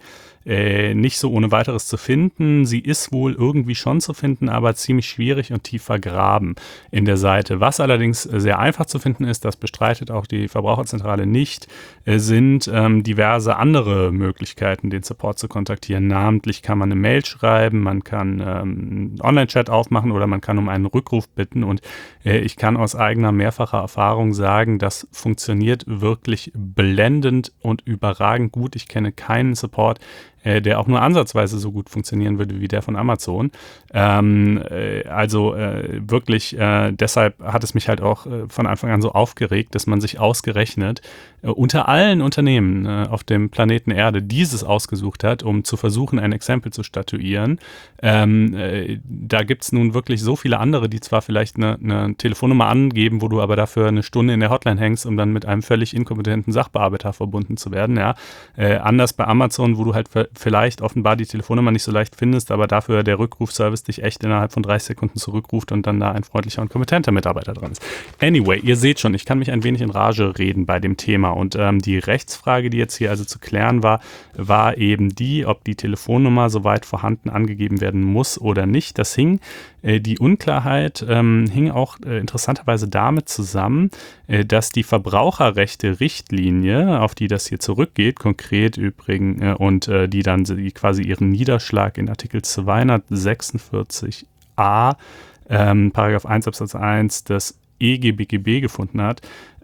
äh, nicht so ohne weiteres zu finden. Sie ist wohl irgendwie schon zu finden, aber ziemlich schwierig und tief vergraben in der Seite. Was allerdings sehr einfach zu finden ist, das bestreitet auch die Verbraucherzentrale nicht, äh, sind ähm, diverse andere Möglichkeiten, den Support zu kontaktieren. Namentlich kann man eine Mail schreiben, man kann ähm, einen Online-Chat aufmachen oder man kann um einen Rückruf bitten. Und äh, ich kann aus eigener mehrfacher Erfahrung sagen, das funktioniert wirklich blendend und überragend gut. Ich kenne keinen Support, äh, der auch nur ansatzweise so gut funktionieren würde wie der von Amazon. Ähm, äh, also äh, wirklich, äh, deshalb hat es mich halt auch äh, von Anfang an so aufgeregt, dass man sich ausgerechnet äh, unter allen Unternehmen äh, auf dem Planeten Erde dieses ausgesucht hat, um zu versuchen, ein Exempel zu statuieren. Ähm, äh, da gibt es nun wirklich so viele andere, die zwar vielleicht eine, eine Telefonnummer angeben, wo du aber dafür eine Stunde in der Hotline hängst, um dann mit einem völlig inkompetenten Sachbearbeiter verbunden zu werden. Ja. Äh, anders bei Amazon, wo du halt vielleicht offenbar die Telefonnummer nicht so leicht findest, aber dafür der Rückrufservice dich echt innerhalb von dreißig Sekunden zurückruft und dann da ein freundlicher und kompetenter Mitarbeiter dran ist. Anyway, ihr seht schon, ich kann mich ein wenig in Rage reden bei dem Thema und ähm, die Rechtsfrage, die jetzt hier also zu klären war, war eben die, ob die Telefonnummer soweit vorhanden angegeben werden muss oder nicht. Das hing, äh, die Unklarheit ähm, hing auch äh, interessanterweise damit zusammen, äh, dass die Verbraucherrechte-Richtlinie, auf die das hier zurückgeht, konkret übrigens, äh, und äh, die dann die quasi ihren Niederschlag in Artikel zweihundertsechsundvierzig a, ähm, Paragraph eins Absatz eins des E G B G B gefunden hat.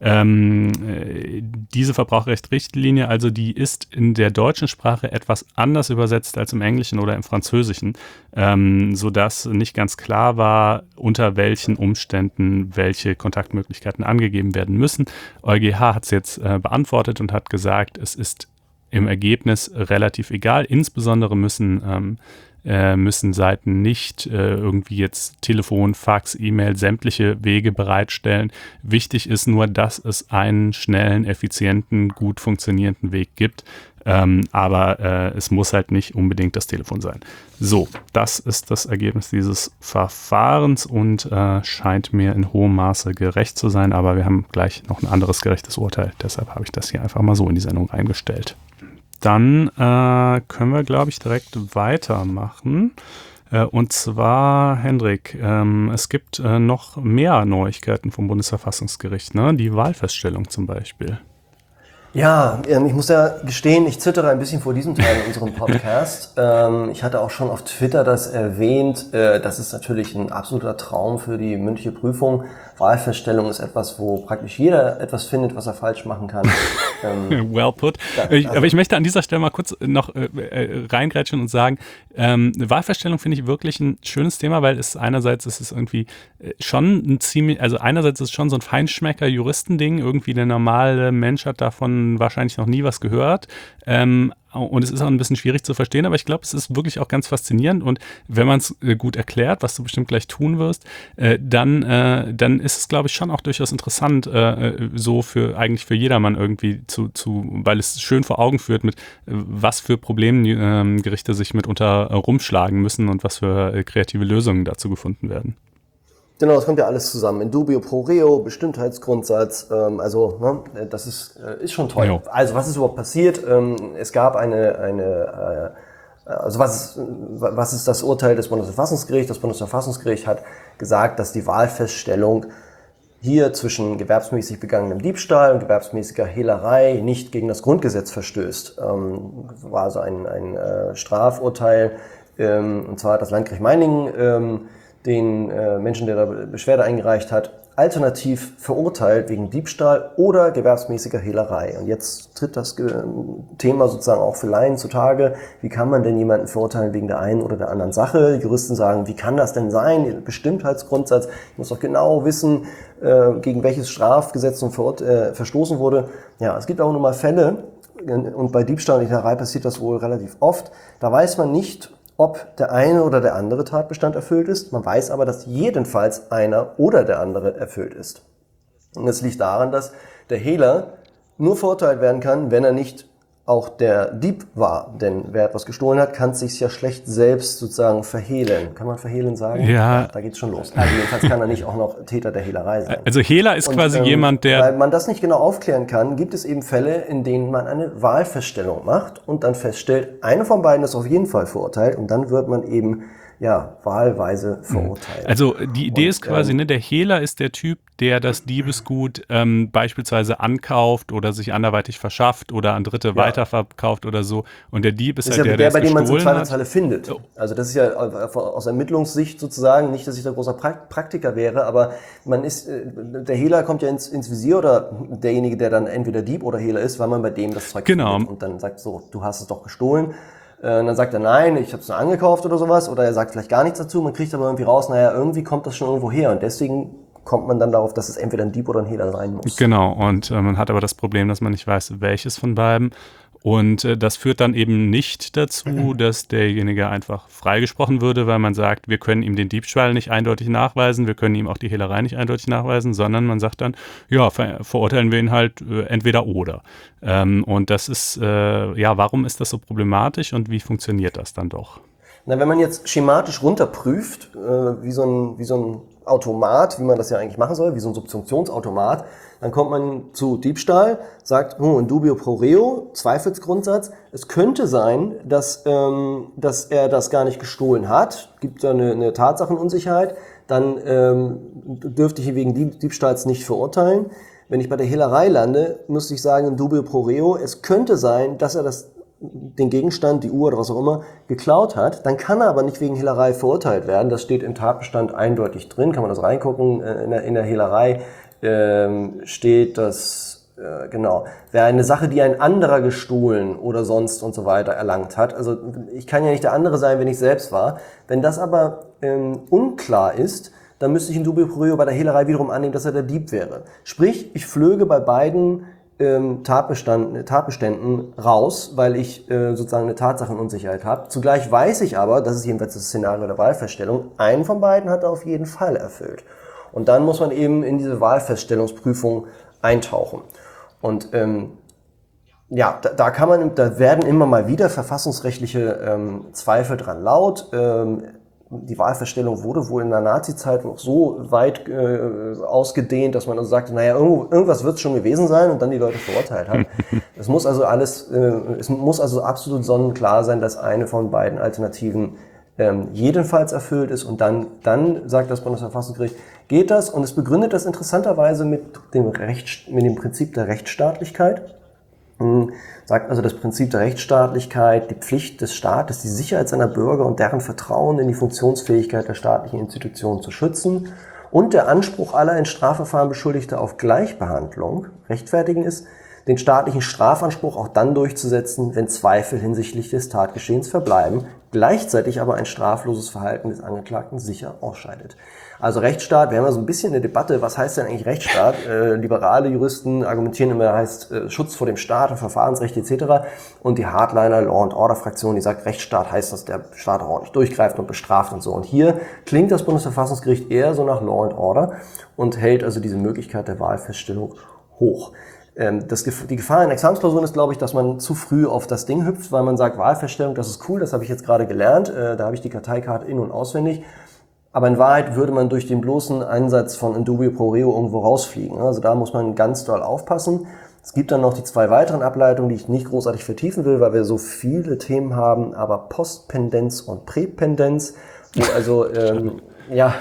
Ähm, äh, diese Verbraucherrecht-Richtlinie, also die ist in der deutschen Sprache etwas anders übersetzt als im Englischen oder im Französischen, ähm, sodass nicht ganz klar war, unter welchen Umständen welche Kontaktmöglichkeiten angegeben werden müssen. EuGH hat es jetzt äh, beantwortet und hat gesagt, es ist im Ergebnis relativ egal. Insbesondere müssen ähm, Äh, müssen Seiten nicht äh, irgendwie jetzt Telefon, Fax, E-Mail, sämtliche Wege bereitstellen. Wichtig ist nur, dass es einen schnellen, effizienten, gut funktionierenden Weg gibt. Ähm, aber äh, es muss halt nicht unbedingt das Telefon sein. So, das ist das Ergebnis dieses Verfahrens und äh, scheint mir in hohem Maße gerecht zu sein. Aber wir haben gleich noch ein anderes gerechtes Urteil. Deshalb habe ich das hier einfach mal so in die Sendung reingestellt. Dann äh, können wir, glaube ich, direkt weitermachen. Äh, und zwar, Hendrik, ähm, es gibt äh, noch mehr Neuigkeiten vom Bundesverfassungsgericht, ne? Die Wahlfeststellung zum Beispiel. Ja, ähm, ich muss ja gestehen, ich zittere ein bisschen vor diesem Teil in unserem Podcast. ähm, ich hatte auch schon auf Twitter das erwähnt. Äh, das ist natürlich ein absoluter Traum für die mündliche Prüfung. Wahlfeststellung ist etwas, wo praktisch jeder etwas findet, was er falsch machen kann. ähm, well put. Da, also Aber ich möchte an dieser Stelle mal kurz noch äh, äh, reingrätschen und sagen, ähm, Wahlfeststellung finde ich wirklich ein schönes Thema, weil es einerseits ist es irgendwie schon ein ziemlich, also einerseits ist es schon so ein Feinschmecker-Juristending, irgendwie der normale Mensch hat davon wahrscheinlich noch nie was gehört. Ähm, und es ist auch ein bisschen schwierig zu verstehen, aber ich glaube, es ist wirklich auch ganz faszinierend und wenn man es äh, gut erklärt, was du bestimmt gleich tun wirst, äh, dann, äh, dann ist es, glaube ich, schon auch durchaus interessant, äh, so für eigentlich für jedermann irgendwie zu, zu, weil es schön vor Augen führt, mit äh, was für Problemen äh, Gerichte sich mitunter äh, rumschlagen müssen und was für äh, kreative Lösungen dazu gefunden werden. Genau, das kommt ja alles zusammen. In dubio pro reo, Bestimmtheitsgrundsatz, ähm, also ne, das ist, äh, ist schon toll. Jo. Also was ist überhaupt passiert? Ähm, es gab eine, eine äh, also was ist, was ist das Urteil des Bundesverfassungsgerichts? Das Bundesverfassungsgericht hat gesagt, dass die Wahlfeststellung hier zwischen gewerbsmäßig begangenem Diebstahl und gewerbsmäßiger Hehlerei nicht gegen das Grundgesetz verstößt. Ähm, war also ein, ein äh, Strafurteil, ähm, und zwar hat das Landgericht Meiningen ähm, den äh, Menschen, der da Beschwerde eingereicht hat, alternativ verurteilt wegen Diebstahl oder gewerbsmäßiger Hehlerei. Und jetzt tritt das äh, Thema sozusagen auch für Laien zutage. Wie kann man denn jemanden verurteilen wegen der einen oder der anderen Sache? Die Juristen sagen, wie kann das denn sein? Bestimmtheitsgrundsatz. Ich muss doch genau wissen, äh, gegen welches Strafgesetz nun verurt- äh, verstoßen wurde. Ja, es gibt auch nun mal Fälle, und bei Diebstahl und Hehlerei passiert das wohl relativ oft. Da weiß man nicht, ob der eine oder der andere Tatbestand erfüllt ist. Man weiß aber, dass jedenfalls einer oder der andere erfüllt ist. Und das liegt daran, dass der Hehler nur verurteilt werden kann, wenn er nicht auch der Dieb war. Denn wer etwas gestohlen hat, kann es sich ja schlecht selbst sozusagen verhehlen. Kann man verhehlen sagen? Ja. ja da geht's schon los. Also jedenfalls kann er nicht auch noch Täter der Hehlerei sein. Also Hehler ist Und, quasi ähm, jemand, der... Weil man das nicht genau aufklären kann, gibt es eben Fälle, in denen man eine Wahlfeststellung macht und dann feststellt, einer von beiden ist auf jeden Fall verurteilt und dann wird man eben ja, wahlweise verurteilt. Also die Idee und, ist quasi, ähm, ne, der Hehler ist der Typ, der das Diebesgut ähm, beispielsweise ankauft oder sich anderweitig verschafft oder an Dritte Ja. weiterverkauft oder so. Und der Dieb ist, Das ist halt ja der, der, der bei es dem man es im gestohlen hat. Zweifelsfalle findet. Also das ist ja aus Ermittlungssicht sozusagen, nicht, dass ich da großer Prak- Praktiker wäre, aber man ist, äh, der Hehler kommt ja ins, ins Visier oder derjenige, der dann entweder Dieb oder Hehler ist, weil man bei dem das Zeug Genau. findet und dann sagt so, du hast es doch gestohlen. Und dann sagt er, nein, ich habe es nur angekauft oder sowas. Oder er sagt vielleicht gar nichts dazu. Man kriegt aber irgendwie raus, naja, irgendwie kommt das schon irgendwo her. Und deswegen kommt man dann darauf, dass es entweder ein Dieb oder ein Hehler sein muss. Genau, und äh, man hat aber das Problem, dass man nicht weiß, welches von beiden. Und äh, das führt dann eben nicht dazu, dass derjenige einfach freigesprochen würde, weil man sagt, wir können ihm den Diebstahl nicht eindeutig nachweisen, wir können ihm auch die Hehlerei nicht eindeutig nachweisen, sondern man sagt dann, ja, ver- verurteilen wir ihn halt äh, entweder oder. Ähm, und das ist, äh, ja, warum ist das so problematisch und wie funktioniert das dann doch? Na, wenn man jetzt schematisch runterprüft, äh, wie so ein, wie so ein Automat, wie man das ja eigentlich machen soll, wie so ein Subsumptionsautomat, dann kommt man zu Diebstahl, sagt, hm, in dubio pro reo, Zweifelsgrundsatz. Es könnte sein, dass, ähm, dass er das gar nicht gestohlen hat, gibt da eine, eine Tatsachenunsicherheit, dann ähm, dürfte ich ihn wegen Dieb- Diebstahls nicht verurteilen. Wenn ich bei der Hehlerei lande, müsste ich sagen, in dubio pro reo, es könnte sein, dass er das den Gegenstand, die Uhr oder was auch immer, geklaut hat, dann kann er aber nicht wegen Hehlerei verurteilt werden. Das steht im Tatbestand eindeutig drin, kann man das reingucken. In der, in der Hehlerei ähm, steht das, äh, genau, wer eine Sache, die ein anderer gestohlen oder sonst und so weiter erlangt hat. Also ich kann ja nicht der andere sein, wenn ich selbst war. Wenn das aber ähm, unklar ist, dann müsste ich in dubio pro reo bei der Hehlerei wiederum annehmen, dass er der Dieb wäre. Sprich, ich flöge bei beiden Tatbestand, Tatbeständen raus, weil ich äh, sozusagen eine Tatsachenunsicherheit habe. Zugleich weiß ich aber, das ist jedenfalls das Szenario der Wahlfeststellung, einen von beiden hat er auf jeden Fall erfüllt. Und dann muss man eben in diese Wahlfeststellungsprüfung eintauchen. Und ähm, ja, da, da kann man, da werden immer mal wieder verfassungsrechtliche ähm, Zweifel dran laut. Ähm, Die Wahlfeststellung wurde wohl in der Nazi-Zeit noch so weit äh, ausgedehnt, dass man also sagte, naja, irgendwo, irgendwas wird es schon gewesen sein und dann die Leute verurteilt hat. Es muss also alles, äh, es muss also absolut sonnenklar sein, dass eine von beiden Alternativen ähm, jedenfalls erfüllt ist und dann, dann sagt das Bundesverfassungsgericht, geht das und es begründet das interessanterweise mit dem Recht, mit dem Prinzip der Rechtsstaatlichkeit. Sagt also das Prinzip der Rechtsstaatlichkeit, die Pflicht des Staates, die Sicherheit seiner Bürger und deren Vertrauen in die Funktionsfähigkeit der staatlichen Institutionen zu schützen und der Anspruch aller in Strafverfahren Beschuldigter auf Gleichbehandlung rechtfertigen ist, den staatlichen Strafanspruch auch dann durchzusetzen, wenn Zweifel hinsichtlich des Tatgeschehens verbleiben, gleichzeitig aber ein strafloses Verhalten des Angeklagten sicher ausscheidet. Also Rechtsstaat, wir haben ja so ein bisschen eine Debatte, was heißt denn eigentlich Rechtsstaat? Äh, liberale Juristen argumentieren immer, heißt äh, Schutz vor dem Staat und Verfahrensrecht et cetera. Und die Hardliner, Law-and-Order-Fraktion, die sagt, Rechtsstaat heißt, dass der Staat auch ordentlich durchgreift und bestraft und so. Und hier klingt das Bundesverfassungsgericht eher so nach Law and Order und hält also diese Möglichkeit der Wahlfeststellung hoch. Ähm, das, die Gefahr in Examensklausuren ist, glaube ich, dass man zu früh auf das Ding hüpft, weil man sagt, Wahlfeststellung, das ist cool, das habe ich jetzt gerade gelernt, äh, da habe ich die Karteikarte in- und auswendig. Aber in Wahrheit würde man durch den bloßen Einsatz von in dubio pro reo irgendwo rausfliegen. Also da muss man ganz doll aufpassen. Es gibt dann noch die zwei weiteren Ableitungen, die ich nicht großartig vertiefen will, weil wir so viele Themen haben, aber Postpendenz und Präpendenz. Wo also, ähm, ja,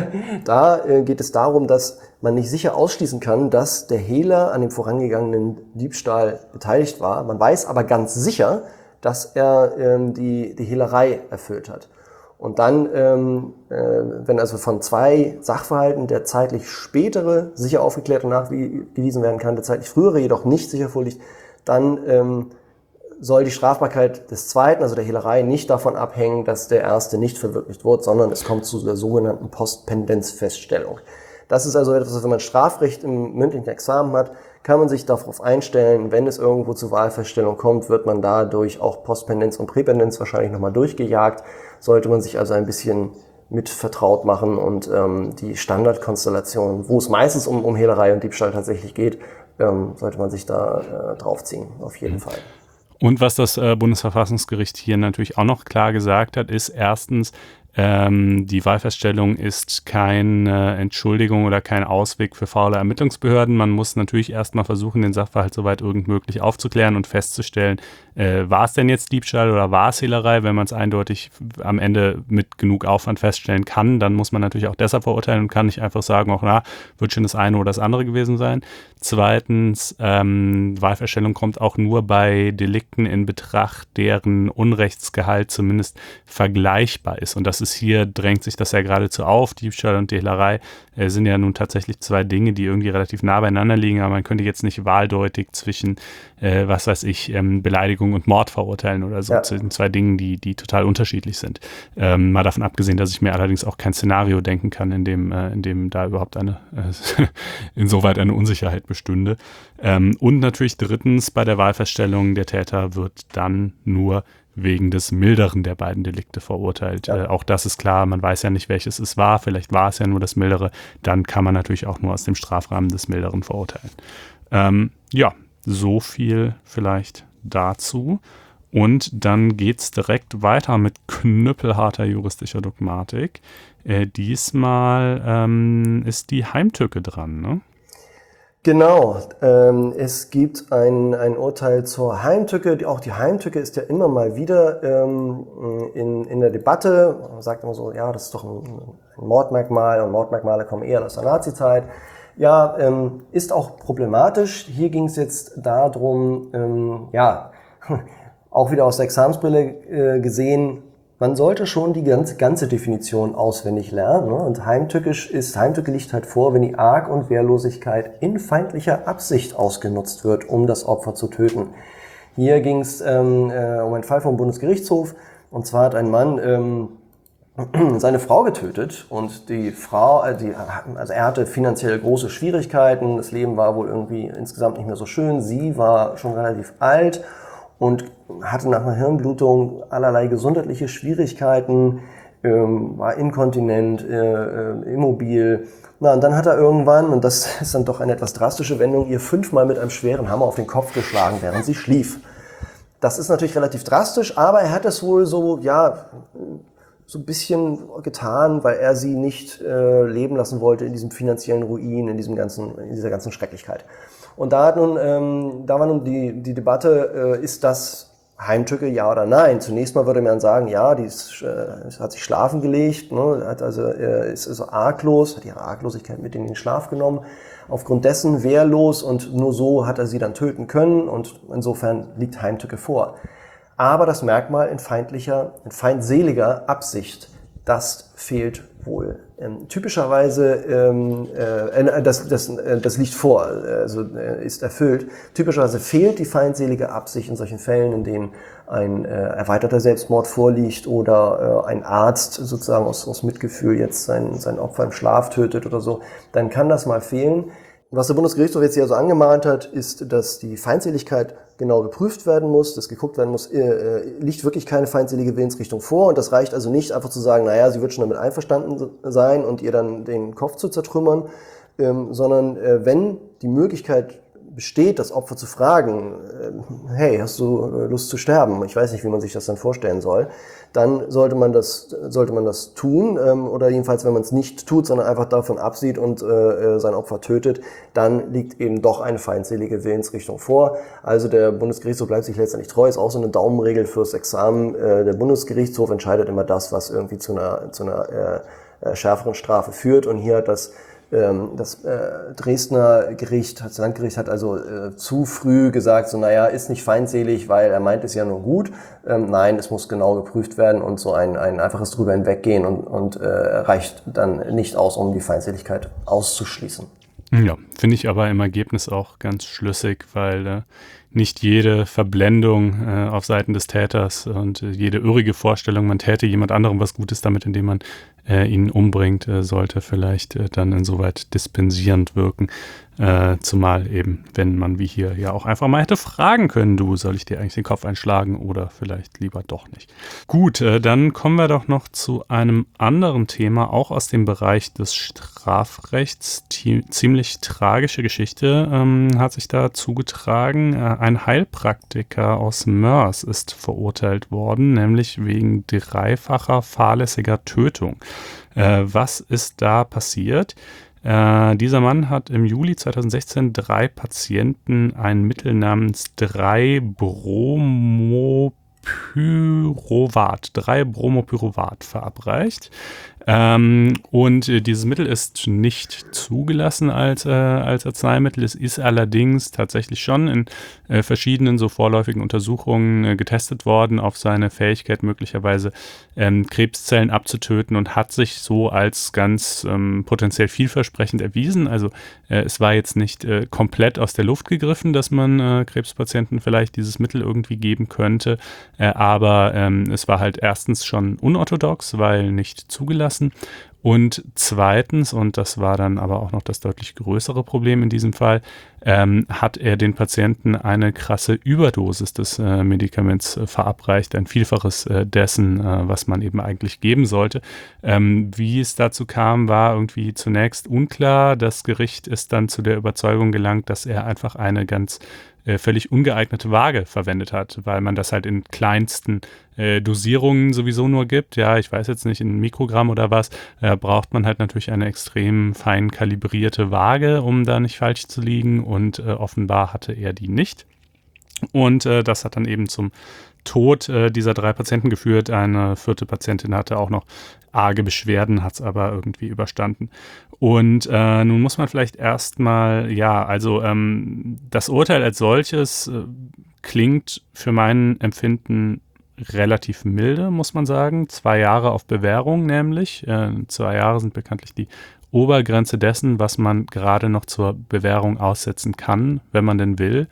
da äh, geht es darum, dass man nicht sicher ausschließen kann, dass der Hehler an dem vorangegangenen Diebstahl beteiligt war. Man weiß aber ganz sicher, dass er ähm, die, die Hehlerei erfüllt hat. Und dann, ähm, äh, wenn also von zwei Sachverhalten der zeitlich spätere sicher aufgeklärt und nachgewiesen werden kann, der zeitlich frühere jedoch nicht sicher vorliegt, dann ähm, soll die Strafbarkeit des zweiten, also der Hehlerei, nicht davon abhängen, dass der erste nicht verwirklicht wird, sondern es kommt zu der sogenannten Postpendenzfeststellung. Das ist also etwas, wenn man Strafrecht im mündlichen Examen hat, kann man sich darauf einstellen, wenn es irgendwo zur Wahlfeststellung kommt, wird man dadurch auch Postpendenz und Präpendenz wahrscheinlich nochmal durchgejagt. Sollte man sich also ein bisschen mit vertraut machen und ähm, die Standardkonstellation, wo es meistens um, um Hehlerei und Diebstahl tatsächlich geht, ähm, sollte man sich da äh, draufziehen, auf jeden mhm. Fall. Und was das äh, Bundesverfassungsgericht hier natürlich auch noch klar gesagt hat, ist erstens, Ähm, die Wahlfeststellung ist keine Entschuldigung oder kein Ausweg für faule Ermittlungsbehörden. Man muss natürlich erstmal versuchen, den Sachverhalt soweit irgend möglich aufzuklären und festzustellen, äh, war es denn jetzt Diebstahl oder war es Hehlerei? Wenn man es eindeutig am Ende mit genug Aufwand feststellen kann, dann muss man natürlich auch deshalb verurteilen und kann nicht einfach sagen, auch na, wird schon das eine oder das andere gewesen sein. Zweitens, ähm, Wahlfeststellung kommt auch nur bei Delikten in Betracht, deren Unrechtsgehalt zumindest vergleichbar ist. Und das ist hier, drängt sich das ja geradezu auf. Diebstahl und Hehlerei äh, sind ja nun tatsächlich zwei Dinge, die irgendwie relativ nah beieinander liegen, aber man könnte jetzt nicht wahldeutig zwischen, äh, was weiß ich, ähm, Beleidigung und Mord verurteilen oder so, ja. Zwischen zwei Dingen, die, die total unterschiedlich sind. Ähm, mal davon abgesehen, dass ich mir allerdings auch kein Szenario denken kann, in dem, äh, in dem da überhaupt eine, äh, insoweit eine Unsicherheit bestünde. Ähm, und natürlich drittens, bei der Wahlfeststellung, der Täter wird dann nur wegen des milderen der beiden Delikte verurteilt. Ja. Äh, auch das ist klar, man weiß ja nicht, welches es war, vielleicht war es ja nur das mildere, dann kann man natürlich auch nur aus dem Strafrahmen des milderen verurteilen. Ähm, ja, so viel vielleicht dazu. Und dann geht's direkt weiter mit knüppelharter juristischer Dogmatik. Äh, diesmal ähm, ist die Heimtücke dran, ne? Genau, ähm, es gibt ein, ein Urteil zur Heimtücke. Auch die Heimtücke ist ja immer mal wieder ähm, in, in der Debatte. Man sagt immer so, ja, das ist doch ein, ein Mordmerkmal und Mordmerkmale kommen eher aus der Nazizeit. Ja, ähm, ist auch problematisch. Hier ging es jetzt darum, ähm, ja, auch wieder aus der Examensbrille äh, gesehen, man sollte schon die ganze, ganze Definition auswendig lernen. Ne? Und heimtückisch ist, Heimtücke liegt halt vor, wenn die Arg- und Wehrlosigkeit in feindlicher Absicht ausgenutzt wird, um das Opfer zu töten. Hier ging es ähm, äh, um einen Fall vom Bundesgerichtshof. Und zwar hat ein Mann ähm, seine Frau getötet und die Frau, äh, die, also er hatte finanziell große Schwierigkeiten. Das Leben war wohl irgendwie insgesamt nicht mehr so schön. Sie war schon relativ alt und hatte nach einer Hirnblutung allerlei gesundheitliche Schwierigkeiten, ähm, war inkontinent, äh, äh, immobil. Na, und dann hat er irgendwann, und das ist dann doch eine etwas drastische Wendung, ihr fünfmal mit einem schweren Hammer auf den Kopf geschlagen, während sie schlief. Das ist natürlich relativ drastisch, aber er hat es wohl so, ja, so ein bisschen getan, weil er sie nicht äh, leben lassen wollte in diesem finanziellen Ruin, in diesem ganzen, in dieser ganzen Schrecklichkeit. Und da hat nun, ähm, da war nun die, die Debatte, äh, ist das Heimtücke, ja oder nein? Zunächst mal würde man sagen, ja, die ist, äh, hat sich schlafen gelegt, ne, hat also, äh, ist also arglos, hat ihre Arglosigkeit mit in den Schlaf genommen, aufgrund dessen wehrlos und nur so hat er sie dann töten können und insofern liegt Heimtücke vor. Aber das Merkmal in feindlicher, in feindseliger Absicht, das fehlt wohl. Ähm, typischerweise, ähm, äh, das, das, äh, das liegt vor, also äh, ist erfüllt. Typischerweise fehlt die feindselige Absicht in solchen Fällen, in denen ein äh, erweiterter Selbstmord vorliegt oder äh, ein Arzt sozusagen aus, aus Mitgefühl jetzt sein, sein Opfer im Schlaf tötet oder so. Dann kann das mal fehlen. Was der Bundesgerichtshof jetzt hier so angemahnt hat, ist, dass die Feindseligkeit genau geprüft werden muss, dass geguckt werden muss, äh, liegt wirklich keine feindselige Willensrichtung vor. Und das reicht also nicht, einfach zu sagen, naja, sie wird schon damit einverstanden sein und ihr dann den Kopf zu zertrümmern, ähm, sondern äh, wenn die Möglichkeit besteht, das Opfer zu fragen, äh, hey, hast du Lust zu sterben? Ich weiß nicht, wie man sich das dann vorstellen soll. Dann sollte man das, sollte man das tun, ähm, oder jedenfalls, wenn man es nicht tut, sondern einfach davon absieht und äh, sein Opfer tötet, dann liegt eben doch eine feindselige Willensrichtung vor. Also der Bundesgerichtshof bleibt sich letztendlich treu, ist auch so eine Daumenregel fürs Examen. Äh, der Bundesgerichtshof entscheidet immer das, was irgendwie zu einer, zu einer äh, schärferen Strafe führt. Und hier hat das Das äh, Dresdner Gericht, das Landgericht hat also äh, zu früh gesagt, so naja, ist nicht feindselig, weil er meint es ja nur gut. Ähm, nein, es muss genau geprüft werden und so ein, ein einfaches drüber hinweggehen und, und äh, reicht dann nicht aus, um die Feindseligkeit auszuschließen. Ja, finde ich aber im Ergebnis auch ganz schlüssig, weil äh, nicht jede Verblendung äh, auf Seiten des Täters und äh, jede irrige Vorstellung, man täte jemand anderem was Gutes damit, indem man äh, ihn umbringt, äh, sollte vielleicht äh, dann insoweit dispensierend wirken. Äh, zumal eben, wenn man wie hier ja auch einfach mal hätte fragen können, du, soll ich dir eigentlich den Kopf einschlagen oder vielleicht lieber doch nicht. Gut, äh, dann kommen wir doch noch zu einem anderen Thema, auch aus dem Bereich des Strafrechts. Die, ziemlich tragische Geschichte ähm, hat sich da zugetragen. Äh, ein Heilpraktiker aus Moers ist verurteilt worden, nämlich wegen dreifacher fahrlässiger Tötung. Äh, was ist da passiert? Äh, dieser Mann hat im Juli zweitausendsechzehn drei Patienten ein Mittel namens drei Bromopyruvat, drei Bromopyruvat verabreicht. Ähm, und äh, dieses Mittel ist nicht zugelassen als, äh, als Arzneimittel. Es ist allerdings tatsächlich schon in äh, verschiedenen so vorläufigen Untersuchungen äh, getestet worden auf seine Fähigkeit, möglicherweise ähm, Krebszellen abzutöten, und hat sich so als ganz ähm, potenziell vielversprechend erwiesen. Also äh, es war jetzt nicht äh, komplett aus der Luft gegriffen, dass man äh, Krebspatienten vielleicht dieses Mittel irgendwie geben könnte, äh, aber ähm, es war halt erstens schon unorthodox, weil nicht zugelassen. Und zweitens, und das war dann aber auch noch das deutlich größere Problem in diesem Fall, ähm, hat er den Patienten eine krasse Überdosis des äh, Medikaments äh, verabreicht, ein Vielfaches äh, dessen, äh, was man eben eigentlich geben sollte. Ähm, wie es dazu kam, war irgendwie zunächst unklar. Das Gericht ist dann zu der Überzeugung gelangt, dass er einfach eine ganz äh, völlig ungeeignete Waage verwendet hat, weil man das halt in kleinsten äh, Dosierungen sowieso nur gibt. Ja, ich weiß jetzt nicht, in Mikrogramm oder was, äh, braucht man halt natürlich eine extrem fein kalibrierte Waage, um da nicht falsch zu liegen, und äh, offenbar hatte er die nicht. Und äh, das hat dann eben zum Tod äh, dieser drei Patienten geführt. Eine vierte Patientin hatte auch noch arge Beschwerden, hat es aber irgendwie überstanden. Und äh, nun muss man vielleicht erstmal, ja, also ähm, das Urteil als solches äh, klingt für mein Empfinden relativ milde, muss man sagen. Zwei Jahre auf Bewährung nämlich. Äh, zwei Jahre sind bekanntlich die Obergrenze dessen, was man gerade noch zur Bewährung aussetzen kann, wenn man denn will.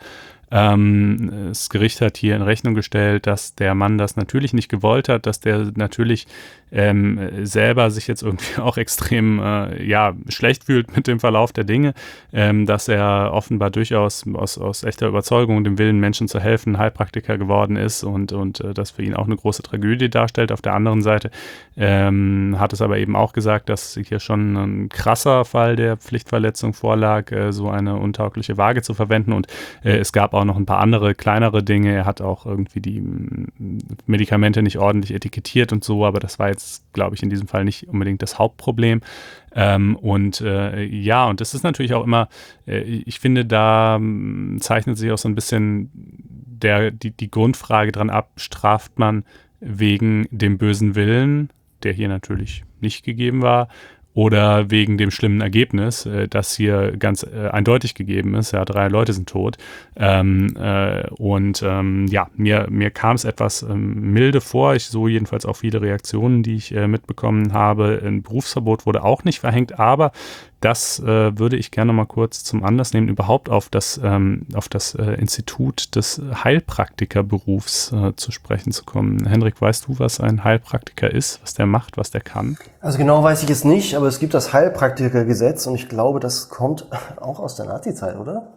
Ähm, das Gericht hat hier in Rechnung gestellt, dass der Mann das natürlich nicht gewollt hat, dass der natürlich ähm, selber sich jetzt irgendwie auch extrem äh, ja, schlecht fühlt mit dem Verlauf der Dinge, ähm, dass er offenbar durchaus aus, aus echter Überzeugung, dem Willen, Menschen zu helfen, Heilpraktiker geworden ist, und, und äh, das für ihn auch eine große Tragödie darstellt. Auf der anderen Seite ähm, hat es aber eben auch gesagt, dass hier schon ein krasser Fall der Pflichtverletzung vorlag, äh, so eine untaugliche Waage zu verwenden, und äh, es gab auch noch ein paar andere kleinere Dinge. Er hat auch irgendwie die Medikamente nicht ordentlich etikettiert und so, aber das war jetzt, glaube ich, in diesem Fall nicht unbedingt das Hauptproblem. Ähm, und äh, ja, und das ist natürlich auch immer, äh, ich finde, da äh, zeichnet sich auch so ein bisschen der, die, die Grundfrage dran ab, straft man wegen dem bösen Willen, der hier natürlich nicht gegeben war, oder wegen dem schlimmen Ergebnis, äh, das hier ganz äh, eindeutig gegeben ist. Ja, drei Leute sind tot. Ähm, äh, und ähm, ja, mir, mir kam es etwas ähm, milde vor. Ich so jedenfalls auch viele Reaktionen, die ich äh, mitbekommen habe. Ein Berufsverbot wurde auch nicht verhängt, aber das äh, würde ich gerne mal kurz zum Anlass nehmen, überhaupt auf das, ähm, auf das äh, Institut des Heilpraktikerberufs äh, zu sprechen zu kommen. Hendrik, weißt du, was ein Heilpraktiker ist, was der macht, was der kann? Also genau weiß ich es nicht, aber es gibt das Heilpraktikergesetz, und ich glaube, das kommt auch aus der Nazizeit, oder?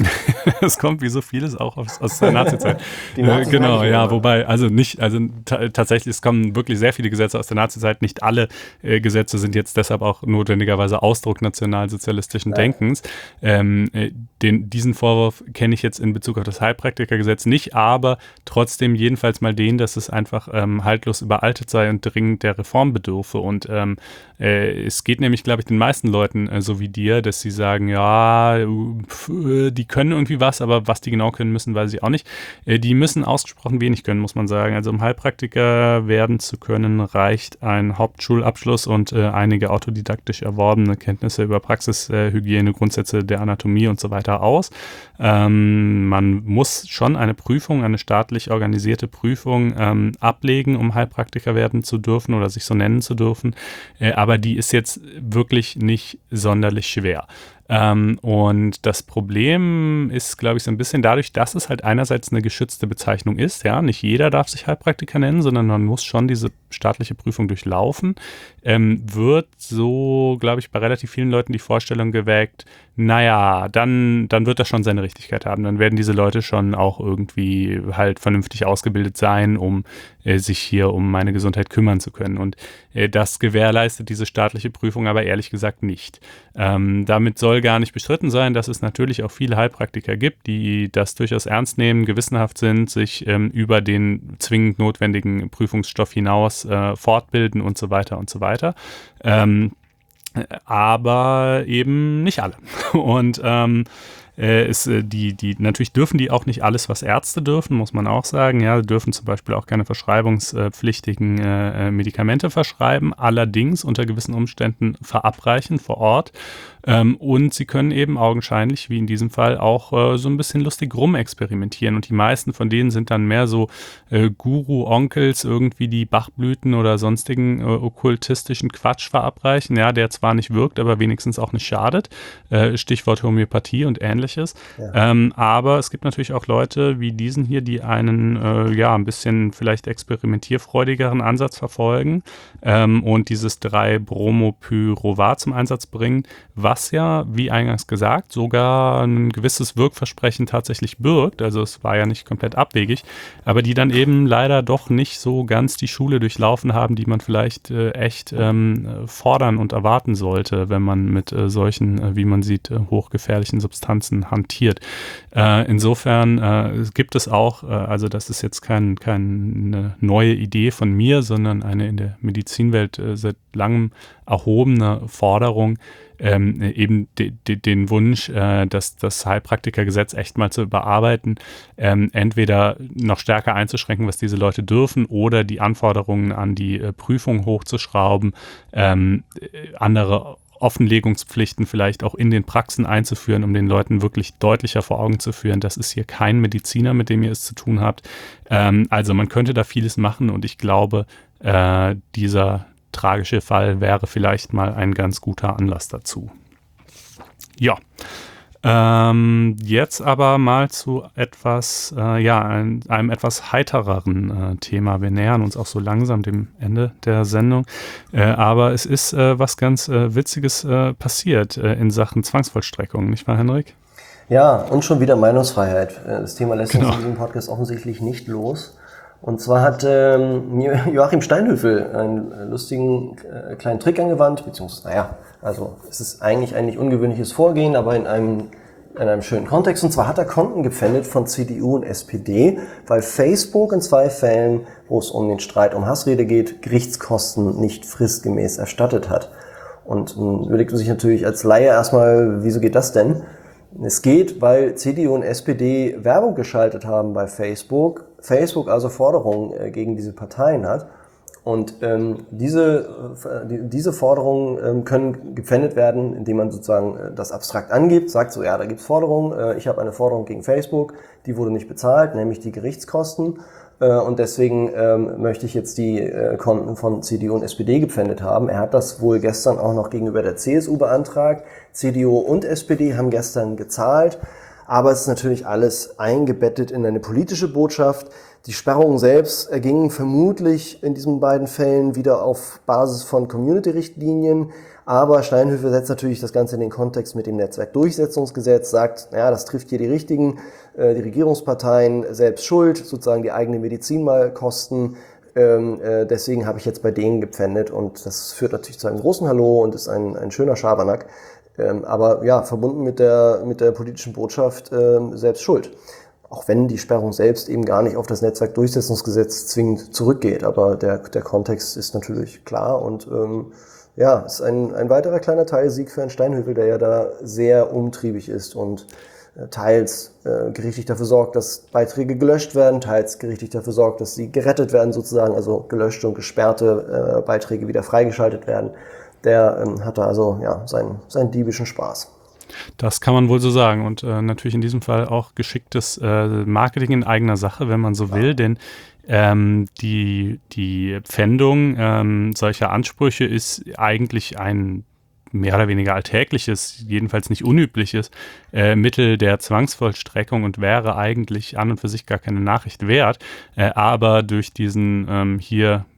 Es kommt wie so vieles auch aus, aus der Nazizeit. Die Nazis äh, genau, ja, immer. wobei, also nicht, also t- tatsächlich, es kommen wirklich sehr viele Gesetze aus der Nazizeit. Nicht alle äh, Gesetze sind jetzt deshalb auch notwendigerweise Ausdruck nationalsozialistischen Nein. Denkens. Ähm, äh, den, diesen Vorwurf kenne ich jetzt in Bezug auf das Heilpraktikergesetz nicht, aber trotzdem jedenfalls mal den, dass es einfach ähm, haltlos überaltet sei und dringend der Reform bedürfe. Und ähm, äh, es geht nämlich, glaube ich, den meisten Leuten äh, so wie dir, dass sie sagen, ja, pf, die können irgendwie was, aber was die genau können müssen, weiß ich auch nicht. Äh, die müssen ausgesprochen wenig können, muss man sagen. Also um Heilpraktiker werden zu können, reicht ein Hauptschulabschluss und äh, einige autodidaktisch erworbene Kenntnisse über Praxishygiene, äh, Grundsätze der Anatomie und so weiter aus. Ähm, man muss schon eine Prüfung, eine staatlich organisierte Prüfung ähm, ablegen, um Heilpraktiker werden zu dürfen oder sich so nennen zu dürfen. Äh, aber die ist jetzt wirklich nicht sonderlich schwer. Ähm, und das Problem ist, glaube ich, so ein bisschen dadurch, dass es halt einerseits eine geschützte Bezeichnung ist. Ja, nicht jeder darf sich Heilpraktiker nennen, sondern man muss schon diese staatliche Prüfung durchlaufen. Ähm, wird so, glaube ich, bei relativ vielen Leuten die Vorstellung geweckt, naja, dann, dann wird das schon seine Richtigkeit haben. Dann werden diese Leute schon auch irgendwie halt vernünftig ausgebildet sein, um äh, sich hier um meine Gesundheit kümmern zu können. Und äh, das gewährleistet diese staatliche Prüfung aber ehrlich gesagt nicht. Ähm, damit soll soll gar nicht bestritten sein, dass es natürlich auch viele Heilpraktiker gibt, die das durchaus ernst nehmen, gewissenhaft sind, sich ähm, über den zwingend notwendigen Prüfungsstoff hinaus äh, fortbilden und so weiter und so weiter. Ähm, aber eben nicht alle. Und ähm, Äh, ist, äh, die, die, natürlich dürfen die auch nicht alles, was Ärzte dürfen, muss man auch sagen. Ja, dürfen zum Beispiel auch keine verschreibungspflichtigen äh, Medikamente verschreiben, allerdings unter gewissen Umständen verabreichen vor Ort. Ähm, und sie können eben augenscheinlich, wie in diesem Fall, auch äh, so ein bisschen lustig rumexperimentieren. Und die meisten von denen sind dann mehr so äh, Guru-Onkels, irgendwie die Bachblüten oder sonstigen äh, okkultistischen Quatsch verabreichen, ja, der zwar nicht wirkt, aber wenigstens auch nicht schadet. Äh, Stichwort Homöopathie und ähnliches. Ja. Ähm, aber es gibt natürlich auch Leute wie diesen hier, die einen, äh, ja, ein bisschen vielleicht experimentierfreudigeren Ansatz verfolgen ähm, und dieses drei Bromopyruvat zum Einsatz bringen, was ja, wie eingangs gesagt, sogar ein gewisses Wirkversprechen tatsächlich birgt. Also es war ja nicht komplett abwegig, aber die dann eben leider doch nicht so ganz die Schule durchlaufen haben, die man vielleicht äh, echt ähm, fordern und erwarten sollte, wenn man mit äh, solchen, äh, wie man sieht, äh, hochgefährlichen Substanzen hantiert. Äh, insofern äh, gibt es auch, äh, also das ist jetzt kein, keine neue Idee von mir, sondern eine in der Medizinwelt äh, seit langem erhobene Forderung, ähm, eben de, de, den Wunsch, äh, dass das Heilpraktikergesetz echt mal zu überarbeiten, ähm, entweder noch stärker einzuschränken, was diese Leute dürfen, oder die Anforderungen an die äh, Prüfung hochzuschrauben, ähm, andere Offenlegungspflichten vielleicht auch in den Praxen einzuführen, um den Leuten wirklich deutlicher vor Augen zu führen, das ist hier kein Mediziner, mit dem ihr es zu tun habt. Ähm, also man könnte da vieles machen und ich glaube, äh, dieser tragische Fall wäre vielleicht mal ein ganz guter Anlass dazu. Ja, ähm, jetzt aber mal zu etwas, äh, ja, ein, einem etwas heitereren äh, Thema. Wir nähern uns auch so langsam dem Ende der Sendung, äh, aber es ist äh, was ganz äh, Witziges äh, passiert äh, in Sachen Zwangsvollstreckung, nicht wahr, Henrik? Ja, und schon wieder Meinungsfreiheit. Das Thema lässt genau. uns in diesem Podcast offensichtlich nicht los. Und zwar hat ähm, Joachim Steinhöfel einen lustigen äh, kleinen Trick angewandt, beziehungsweise, naja, also es ist eigentlich ein nicht ungewöhnliches Vorgehen, aber in einem, in einem schönen Kontext. Und zwar hat er Konten gepfändet von C D U und S P D, weil Facebook in zwei Fällen, wo es um den Streit um Hassrede geht, Gerichtskosten nicht fristgemäß erstattet hat. Und nun überlegt man sich natürlich als Laie erstmal, wieso geht das denn? Es geht, weil C D U und S P D Werbung geschaltet haben bei Facebook, Facebook also Forderungen äh, gegen diese Parteien hat. Und ähm, diese, äh, die, diese Forderungen ähm, können gepfändet werden, indem man sozusagen äh, das abstrakt angibt, sagt so, ja, da gibt's Forderungen, äh, ich habe eine Forderung gegen Facebook, die wurde nicht bezahlt, nämlich die Gerichtskosten. Äh, und deswegen ähm, möchte ich jetzt die äh, Konten von C D U und S P D gepfändet haben. Er hat das wohl gestern auch noch gegenüber der C S U beantragt. C D U und S P D haben gestern gezahlt. Aber es ist natürlich alles eingebettet in eine politische Botschaft. Die Sperrungen selbst ergingen vermutlich in diesen beiden Fällen wieder auf Basis von Community-Richtlinien. Aber Steinhöfel setzt natürlich das Ganze in den Kontext mit dem Netzwerkdurchsetzungsgesetz, sagt, ja, das trifft hier die Richtigen, äh, die Regierungsparteien selbst schuld, sozusagen die eigene Medizin mal kosten. Ähm, äh, deswegen habe ich jetzt bei denen gepfändet und das führt natürlich zu einem großen Hallo und ist ein, ein schöner Schabernack. Ähm, aber ja, verbunden mit der, mit der politischen Botschaft ähm, selbst schuld. Auch wenn die Sperrung selbst eben gar nicht auf das Netzwerkdurchsetzungsgesetz zwingend zurückgeht. Aber der, der Kontext ist natürlich klar und ähm, ja, ist ein, ein weiterer kleiner Teilsieg für Herrn Steinhöfel, der ja da sehr umtriebig ist und äh, teils äh, gerichtlich dafür sorgt, dass Beiträge gelöscht werden, teils gerichtlich dafür sorgt, dass sie gerettet werden sozusagen, also gelöschte und gesperrte äh, Beiträge wieder freigeschaltet werden. Der ähm, hatte also ja seinen, seinen diebischen Spaß. Das kann man wohl so sagen und äh, natürlich in diesem Fall auch geschicktes äh, Marketing in eigener Sache, wenn man so will, ja. denn ähm, die, die Pfändung ähm, solcher Ansprüche ist eigentlich ein mehr oder weniger alltägliches, jedenfalls nicht unübliches äh, Mittel der Zwangsvollstreckung und wäre eigentlich an und für sich gar keine Nachricht wert. Äh, aber durch diesen ähm, hier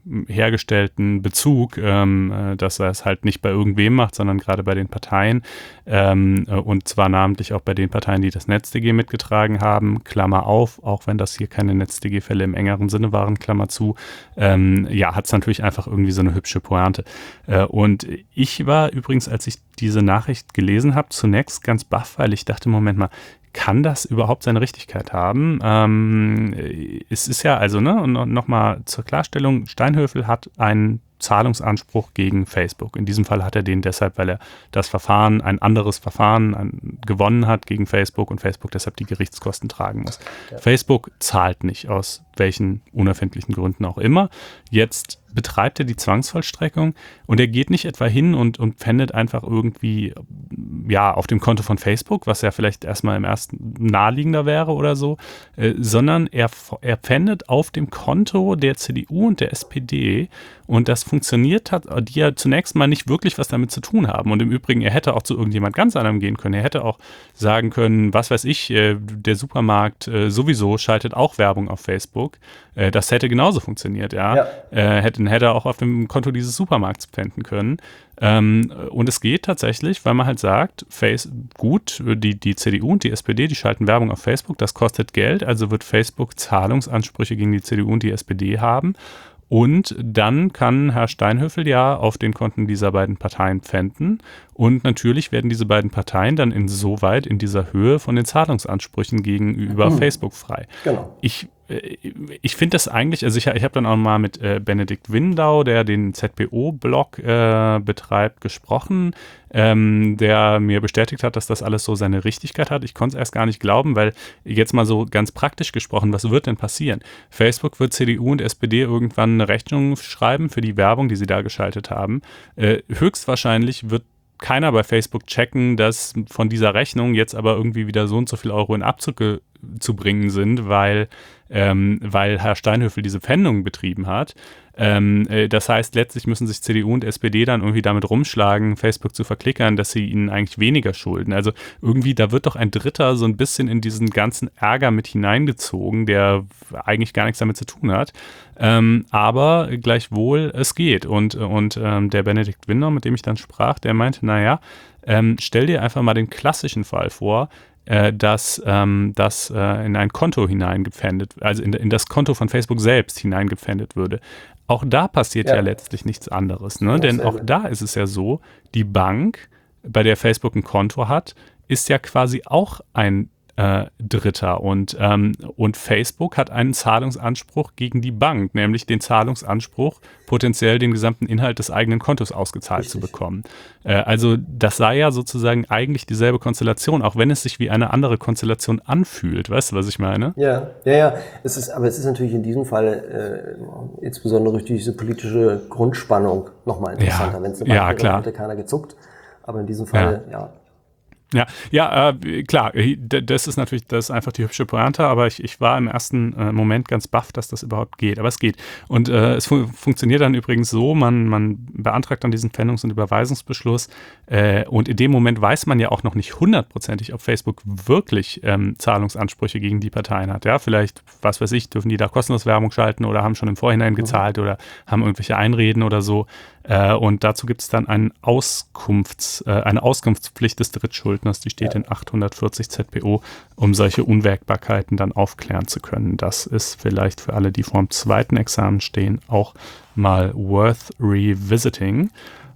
hergestellten Bezug, ähm, äh, dass er es halt nicht bei irgendwem macht, sondern gerade bei den Parteien ähm, äh, und zwar namentlich auch bei den Parteien, die das NetzDG mitgetragen haben, Klammer auf, auch wenn das hier keine NetzDG-Fälle im engeren Sinne waren, Klammer zu, ähm, ja, hat es natürlich einfach irgendwie so eine hübsche Pointe. Äh, und ich war übrigens, als ich diese Nachricht gelesen habe, zunächst ganz baff, weil ich dachte, Moment mal, kann das überhaupt seine Richtigkeit haben? Ähm, es ist ja also, ne, und nochmal zur Klarstellung, Steinhöfel hat einen Zahlungsanspruch gegen Facebook. In diesem Fall hat er den deshalb, weil er das Verfahren, ein anderes Verfahren ein, gewonnen hat gegen Facebook und Facebook deshalb die Gerichtskosten tragen muss. Ja. Facebook zahlt nicht, aus welchen unerfindlichen Gründen auch immer. Jetzt betreibt er die Zwangsvollstreckung und er geht nicht etwa hin und, und pfändet einfach irgendwie ja auf dem Konto von Facebook, was ja vielleicht erstmal im ersten naheliegender wäre oder so, äh, sondern er, er pfändet auf dem Konto der C D U und der S P D und das funktioniert hat, die ja zunächst mal nicht wirklich was damit zu tun haben. Und im Übrigen, er hätte auch zu irgendjemand ganz anderem gehen können. Er hätte auch sagen können, was weiß ich, äh, der Supermarkt äh, sowieso schaltet auch Werbung auf Facebook. Äh, das hätte genauso funktioniert, ja. ja. Äh, hätte, hätte er auch auf dem Konto dieses Supermarkts pfänden können. Ähm, und es geht tatsächlich, weil man halt sagt, Face, gut, die, die C D U und die S P D, die schalten Werbung auf Facebook, das kostet Geld, also wird Facebook Zahlungsansprüche gegen die C D U und die S P D haben. Und dann kann Herr Steinhöfel ja auf den Konten dieser beiden Parteien pfänden. Und natürlich werden diese beiden Parteien dann insoweit in dieser Höhe von den Zahlungsansprüchen gegenüber mhm. Facebook frei. Genau. Ich, äh, ich finde das eigentlich, also ich, ich habe dann auch mal mit äh, Benedikt Windau, der den Z P O-Blog äh, betreibt, gesprochen, ähm, der mir bestätigt hat, dass das alles so seine Richtigkeit hat. Ich konnte es erst gar nicht glauben, weil jetzt mal so ganz praktisch gesprochen, was wird denn passieren? Facebook wird C D U und S P D irgendwann eine Rechnung schreiben für die Werbung, die sie da geschaltet haben. Äh, höchstwahrscheinlich wird keiner bei Facebook checken, dass von dieser Rechnung jetzt aber irgendwie wieder so und so viel Euro in Abzug ge- zu bringen sind, weil, ähm, weil Herr Steinhöfel diese Pfändung betrieben hat. Ähm, äh, das heißt, letztlich müssen sich C D U und S P D dann irgendwie damit rumschlagen, Facebook zu verklickern, dass sie ihnen eigentlich weniger schulden. Also irgendwie, da wird doch ein Dritter so ein bisschen in diesen ganzen Ärger mit hineingezogen, der eigentlich gar nichts damit zu tun hat. Ähm, aber gleichwohl, es geht. Und, und ähm, der Benedikt Windau, mit dem ich dann sprach, der meinte, naja, ähm, stell dir einfach mal den klassischen Fall vor, äh, dass ähm, das äh, in ein Konto hineingepfändet, also in, in das Konto von Facebook selbst hineingepfändet würde. Auch da passiert ja, ja letztlich nichts anderes, ne? Denn auch da ist es ja so, die Bank, bei der Facebook ein Konto hat, ist ja quasi auch ein äh, Dritter und, ähm, und Facebook hat einen Zahlungsanspruch gegen die Bank, nämlich den Zahlungsanspruch, potenziell den gesamten Inhalt des eigenen Kontos ausgezahlt Richtig. zu bekommen. Äh, also das sei ja sozusagen eigentlich dieselbe Konstellation, auch wenn es sich wie eine andere Konstellation anfühlt. Weißt du, was ich meine? Ja, ja, ja. Es ist, aber es ist natürlich in diesem Fall äh, insbesondere durch diese politische Grundspannung nochmal interessanter. Ja, wenn es eine Bank ja, wäre, klar. hätte keiner gezuckt. Aber in diesem Fall, ja. ja. Ja, ja, äh, klar, das ist natürlich, das ist einfach die hübsche Pointe, aber ich, ich war im ersten äh, Moment ganz baff, dass das überhaupt geht, aber es geht. Und äh, es fu- funktioniert dann übrigens so, man, man beantragt dann diesen Pfändungs- und Überweisungsbeschluss äh, und in dem Moment weiß man ja auch noch nicht hundertprozentig, ob Facebook wirklich ähm, Zahlungsansprüche gegen die Parteien hat. Ja, vielleicht, was weiß ich, dürfen die da kostenlos Werbung schalten oder haben schon im Vorhinein gezahlt mhm. oder haben irgendwelche Einreden oder so. Äh, und dazu gibt es dann einen Auskunfts-, äh, eine Auskunftspflicht des Drittschuldners, die steht ja. in achthundertvierzig Z P O, um solche Unwägbarkeiten dann aufklären zu können. Das ist vielleicht für alle, die vor dem zweiten Examen stehen, auch mal worth revisiting.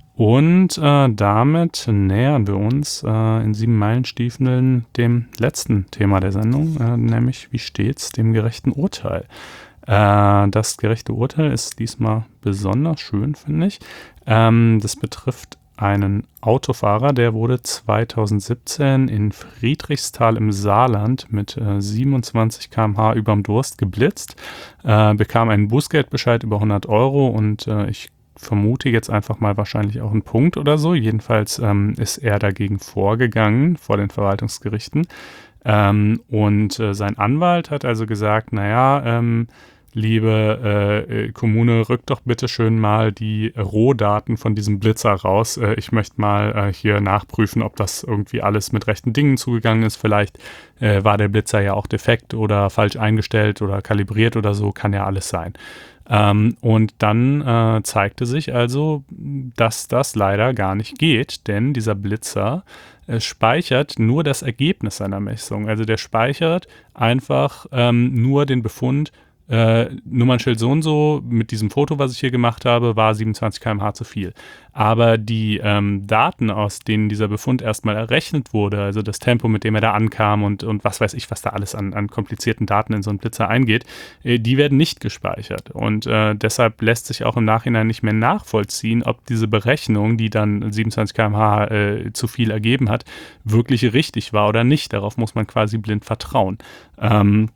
Und äh, damit nähern wir uns äh, in sieben Meilenstiefeln dem letzten Thema der Sendung, äh, nämlich wie steht's dem gerechten Urteil. Das gerechte Urteil ist diesmal besonders schön, finde ich. Ähm, das betrifft einen Autofahrer, der wurde zweitausendsiebzehn in Friedrichsthal im Saarland mit äh, siebenundzwanzig Kilometer pro Stunde überm Durst geblitzt, äh, bekam einen Bußgeldbescheid über hundert Euro und äh, ich vermute jetzt einfach mal wahrscheinlich auch einen Punkt oder so. Jedenfalls ähm, ist er dagegen vorgegangen vor den Verwaltungsgerichten. Ähm, und äh, sein Anwalt hat also gesagt, naja, ähm, liebe äh, Kommune, rückt doch bitte schön mal die Rohdaten von diesem Blitzer raus. Äh, ich möchte mal äh, hier nachprüfen, ob das irgendwie alles mit rechten Dingen zugegangen ist. Vielleicht äh, war der Blitzer ja auch defekt oder falsch eingestellt oder kalibriert oder so, kann ja alles sein. Ähm, und dann äh, zeigte sich also, dass das leider gar nicht geht, denn dieser Blitzer äh, speichert nur das Ergebnis seiner Messung. Also der speichert einfach ähm, nur den Befund, Äh, Nummernschild so und so mit diesem Foto, was ich hier gemacht habe, war siebenundzwanzig Kilometer pro Stunde zu viel. Aber die ähm, Daten, aus denen dieser Befund erstmal errechnet wurde, also das Tempo, mit dem er da ankam und, und was weiß ich, was da alles an, an komplizierten Daten in so einen Blitzer eingeht, äh, die werden nicht gespeichert. Und äh, deshalb lässt sich auch im Nachhinein nicht mehr nachvollziehen, ob diese Berechnung, die dann siebenundzwanzig Kilometer pro Stunde äh, zu viel ergeben hat, wirklich richtig war oder nicht. Darauf muss man quasi blind vertrauen. Ähm,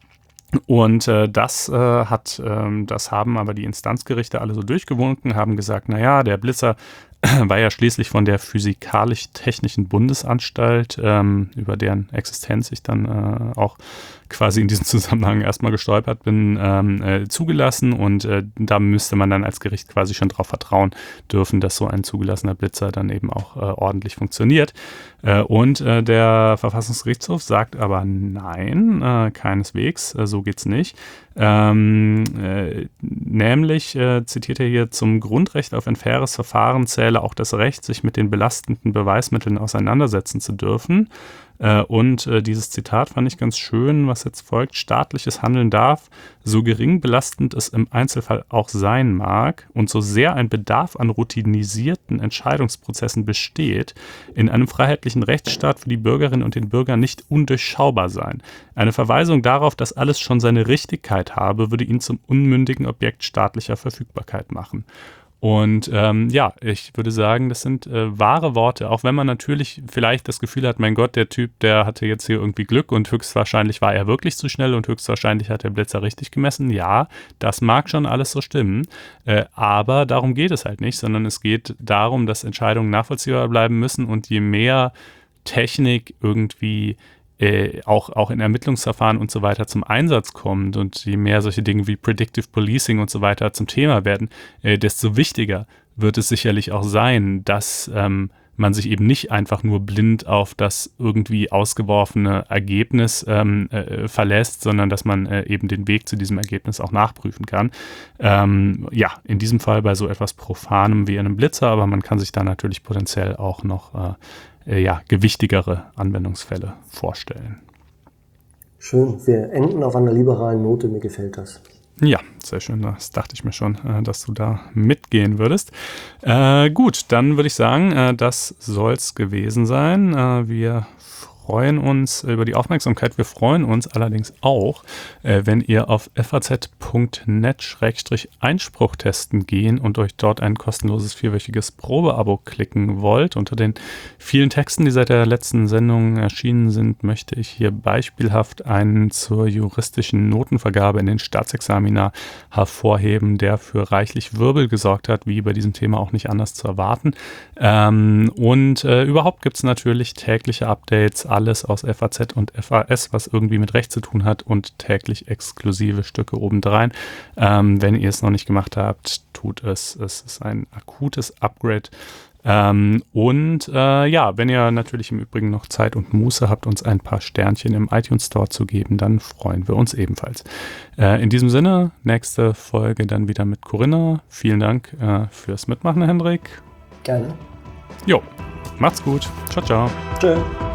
Und äh, das äh, hat, ähm, das haben aber die Instanzgerichte alle so durchgewunken, haben gesagt, naja, der Blitzer war ja schließlich von der Physikalisch-Technischen Bundesanstalt, ähm, über deren Existenz ich dann äh, auch quasi in diesem Zusammenhang erstmal gestolpert bin, ähm, äh, zugelassen. Und äh, da müsste man dann als Gericht quasi schon darauf vertrauen dürfen, dass so ein zugelassener Blitzer dann eben auch äh, ordentlich funktioniert. Äh, und äh, der Verfassungsgerichtshof sagt aber nein, äh, keineswegs, äh, so geht's nicht. Ähm, äh, nämlich äh, zitiert er hier: Zum Grundrecht auf ein faires Verfahren zähle auch das Recht, sich mit den belastenden Beweismitteln auseinandersetzen zu dürfen. Äh, und äh, dieses Zitat fand ich ganz schön, was jetzt folgt: Staatliches Handeln darf, so gering belastend es im Einzelfall auch sein mag und so sehr ein Bedarf an routinisierten Entscheidungsprozessen besteht, in einem freiheitlichen Rechtsstaat für die Bürgerinnen und den Bürger nicht undurchschaubar sein. Eine Verweisung darauf, dass alles schon seine Richtigkeit habe, würde ihn zum unmündigen Objekt staatlicher Verfügbarkeit machen. Und ähm, ja, ich würde sagen, das sind äh, wahre Worte, auch wenn man natürlich vielleicht das Gefühl hat, mein Gott, der Typ, der hatte jetzt hier irgendwie Glück und höchstwahrscheinlich war er wirklich zu schnell und höchstwahrscheinlich hat der Blitzer richtig gemessen. Ja, das mag schon alles so stimmen, äh, aber darum geht es halt nicht, sondern es geht darum, dass Entscheidungen nachvollziehbar bleiben müssen, und je mehr Technik irgendwie Äh, auch, auch in Ermittlungsverfahren und so weiter zum Einsatz kommt und je mehr solche Dinge wie Predictive Policing und so weiter zum Thema werden, äh, desto wichtiger wird es sicherlich auch sein, dass ähm, man sich eben nicht einfach nur blind auf das irgendwie ausgeworfene Ergebnis ähm, äh, verlässt, sondern dass man äh, eben den Weg zu diesem Ergebnis auch nachprüfen kann. Ähm, ja, in diesem Fall bei so etwas Profanem wie einem Blitzer, aber man kann sich da natürlich potenziell auch noch äh, ja, gewichtigere Anwendungsfälle vorstellen. Schön, wir enden auf einer liberalen Note, mir gefällt das. Ja, sehr schön, das dachte ich mir schon, dass du da mitgehen würdest. Äh, gut, dann würde ich sagen, äh, das soll es gewesen sein. Äh, wir freuen uns über die Aufmerksamkeit. Wir freuen uns allerdings auch, äh, wenn ihr auf faz punkt net Schrägstrich Einspruch testen gehen und euch dort ein kostenloses vierwöchiges Probeabo klicken wollt. Unter den vielen Texten, die seit der letzten Sendung erschienen sind, möchte ich hier beispielhaft einen zur juristischen Notenvergabe in den Staatsexamina hervorheben, der für reichlich Wirbel gesorgt hat, wie bei diesem Thema auch nicht anders zu erwarten. Ähm, und äh, überhaupt gibt es natürlich tägliche Updates, alles aus F A Z und F A S, was irgendwie mit Recht zu tun hat, und täglich exklusive Stücke obendrein. Ähm, wenn ihr es noch nicht gemacht habt, tut es. Es ist ein akutes Upgrade. Ähm, und äh, ja, wenn ihr natürlich im Übrigen noch Zeit und Muße habt, uns ein paar Sternchen im iTunes Store zu geben, dann freuen wir uns ebenfalls. Äh, in diesem Sinne, nächste Folge dann wieder mit Corinna. Vielen Dank äh, fürs Mitmachen, Hendrik. Gerne. Jo, macht's gut. Ciao, ciao. Tschö.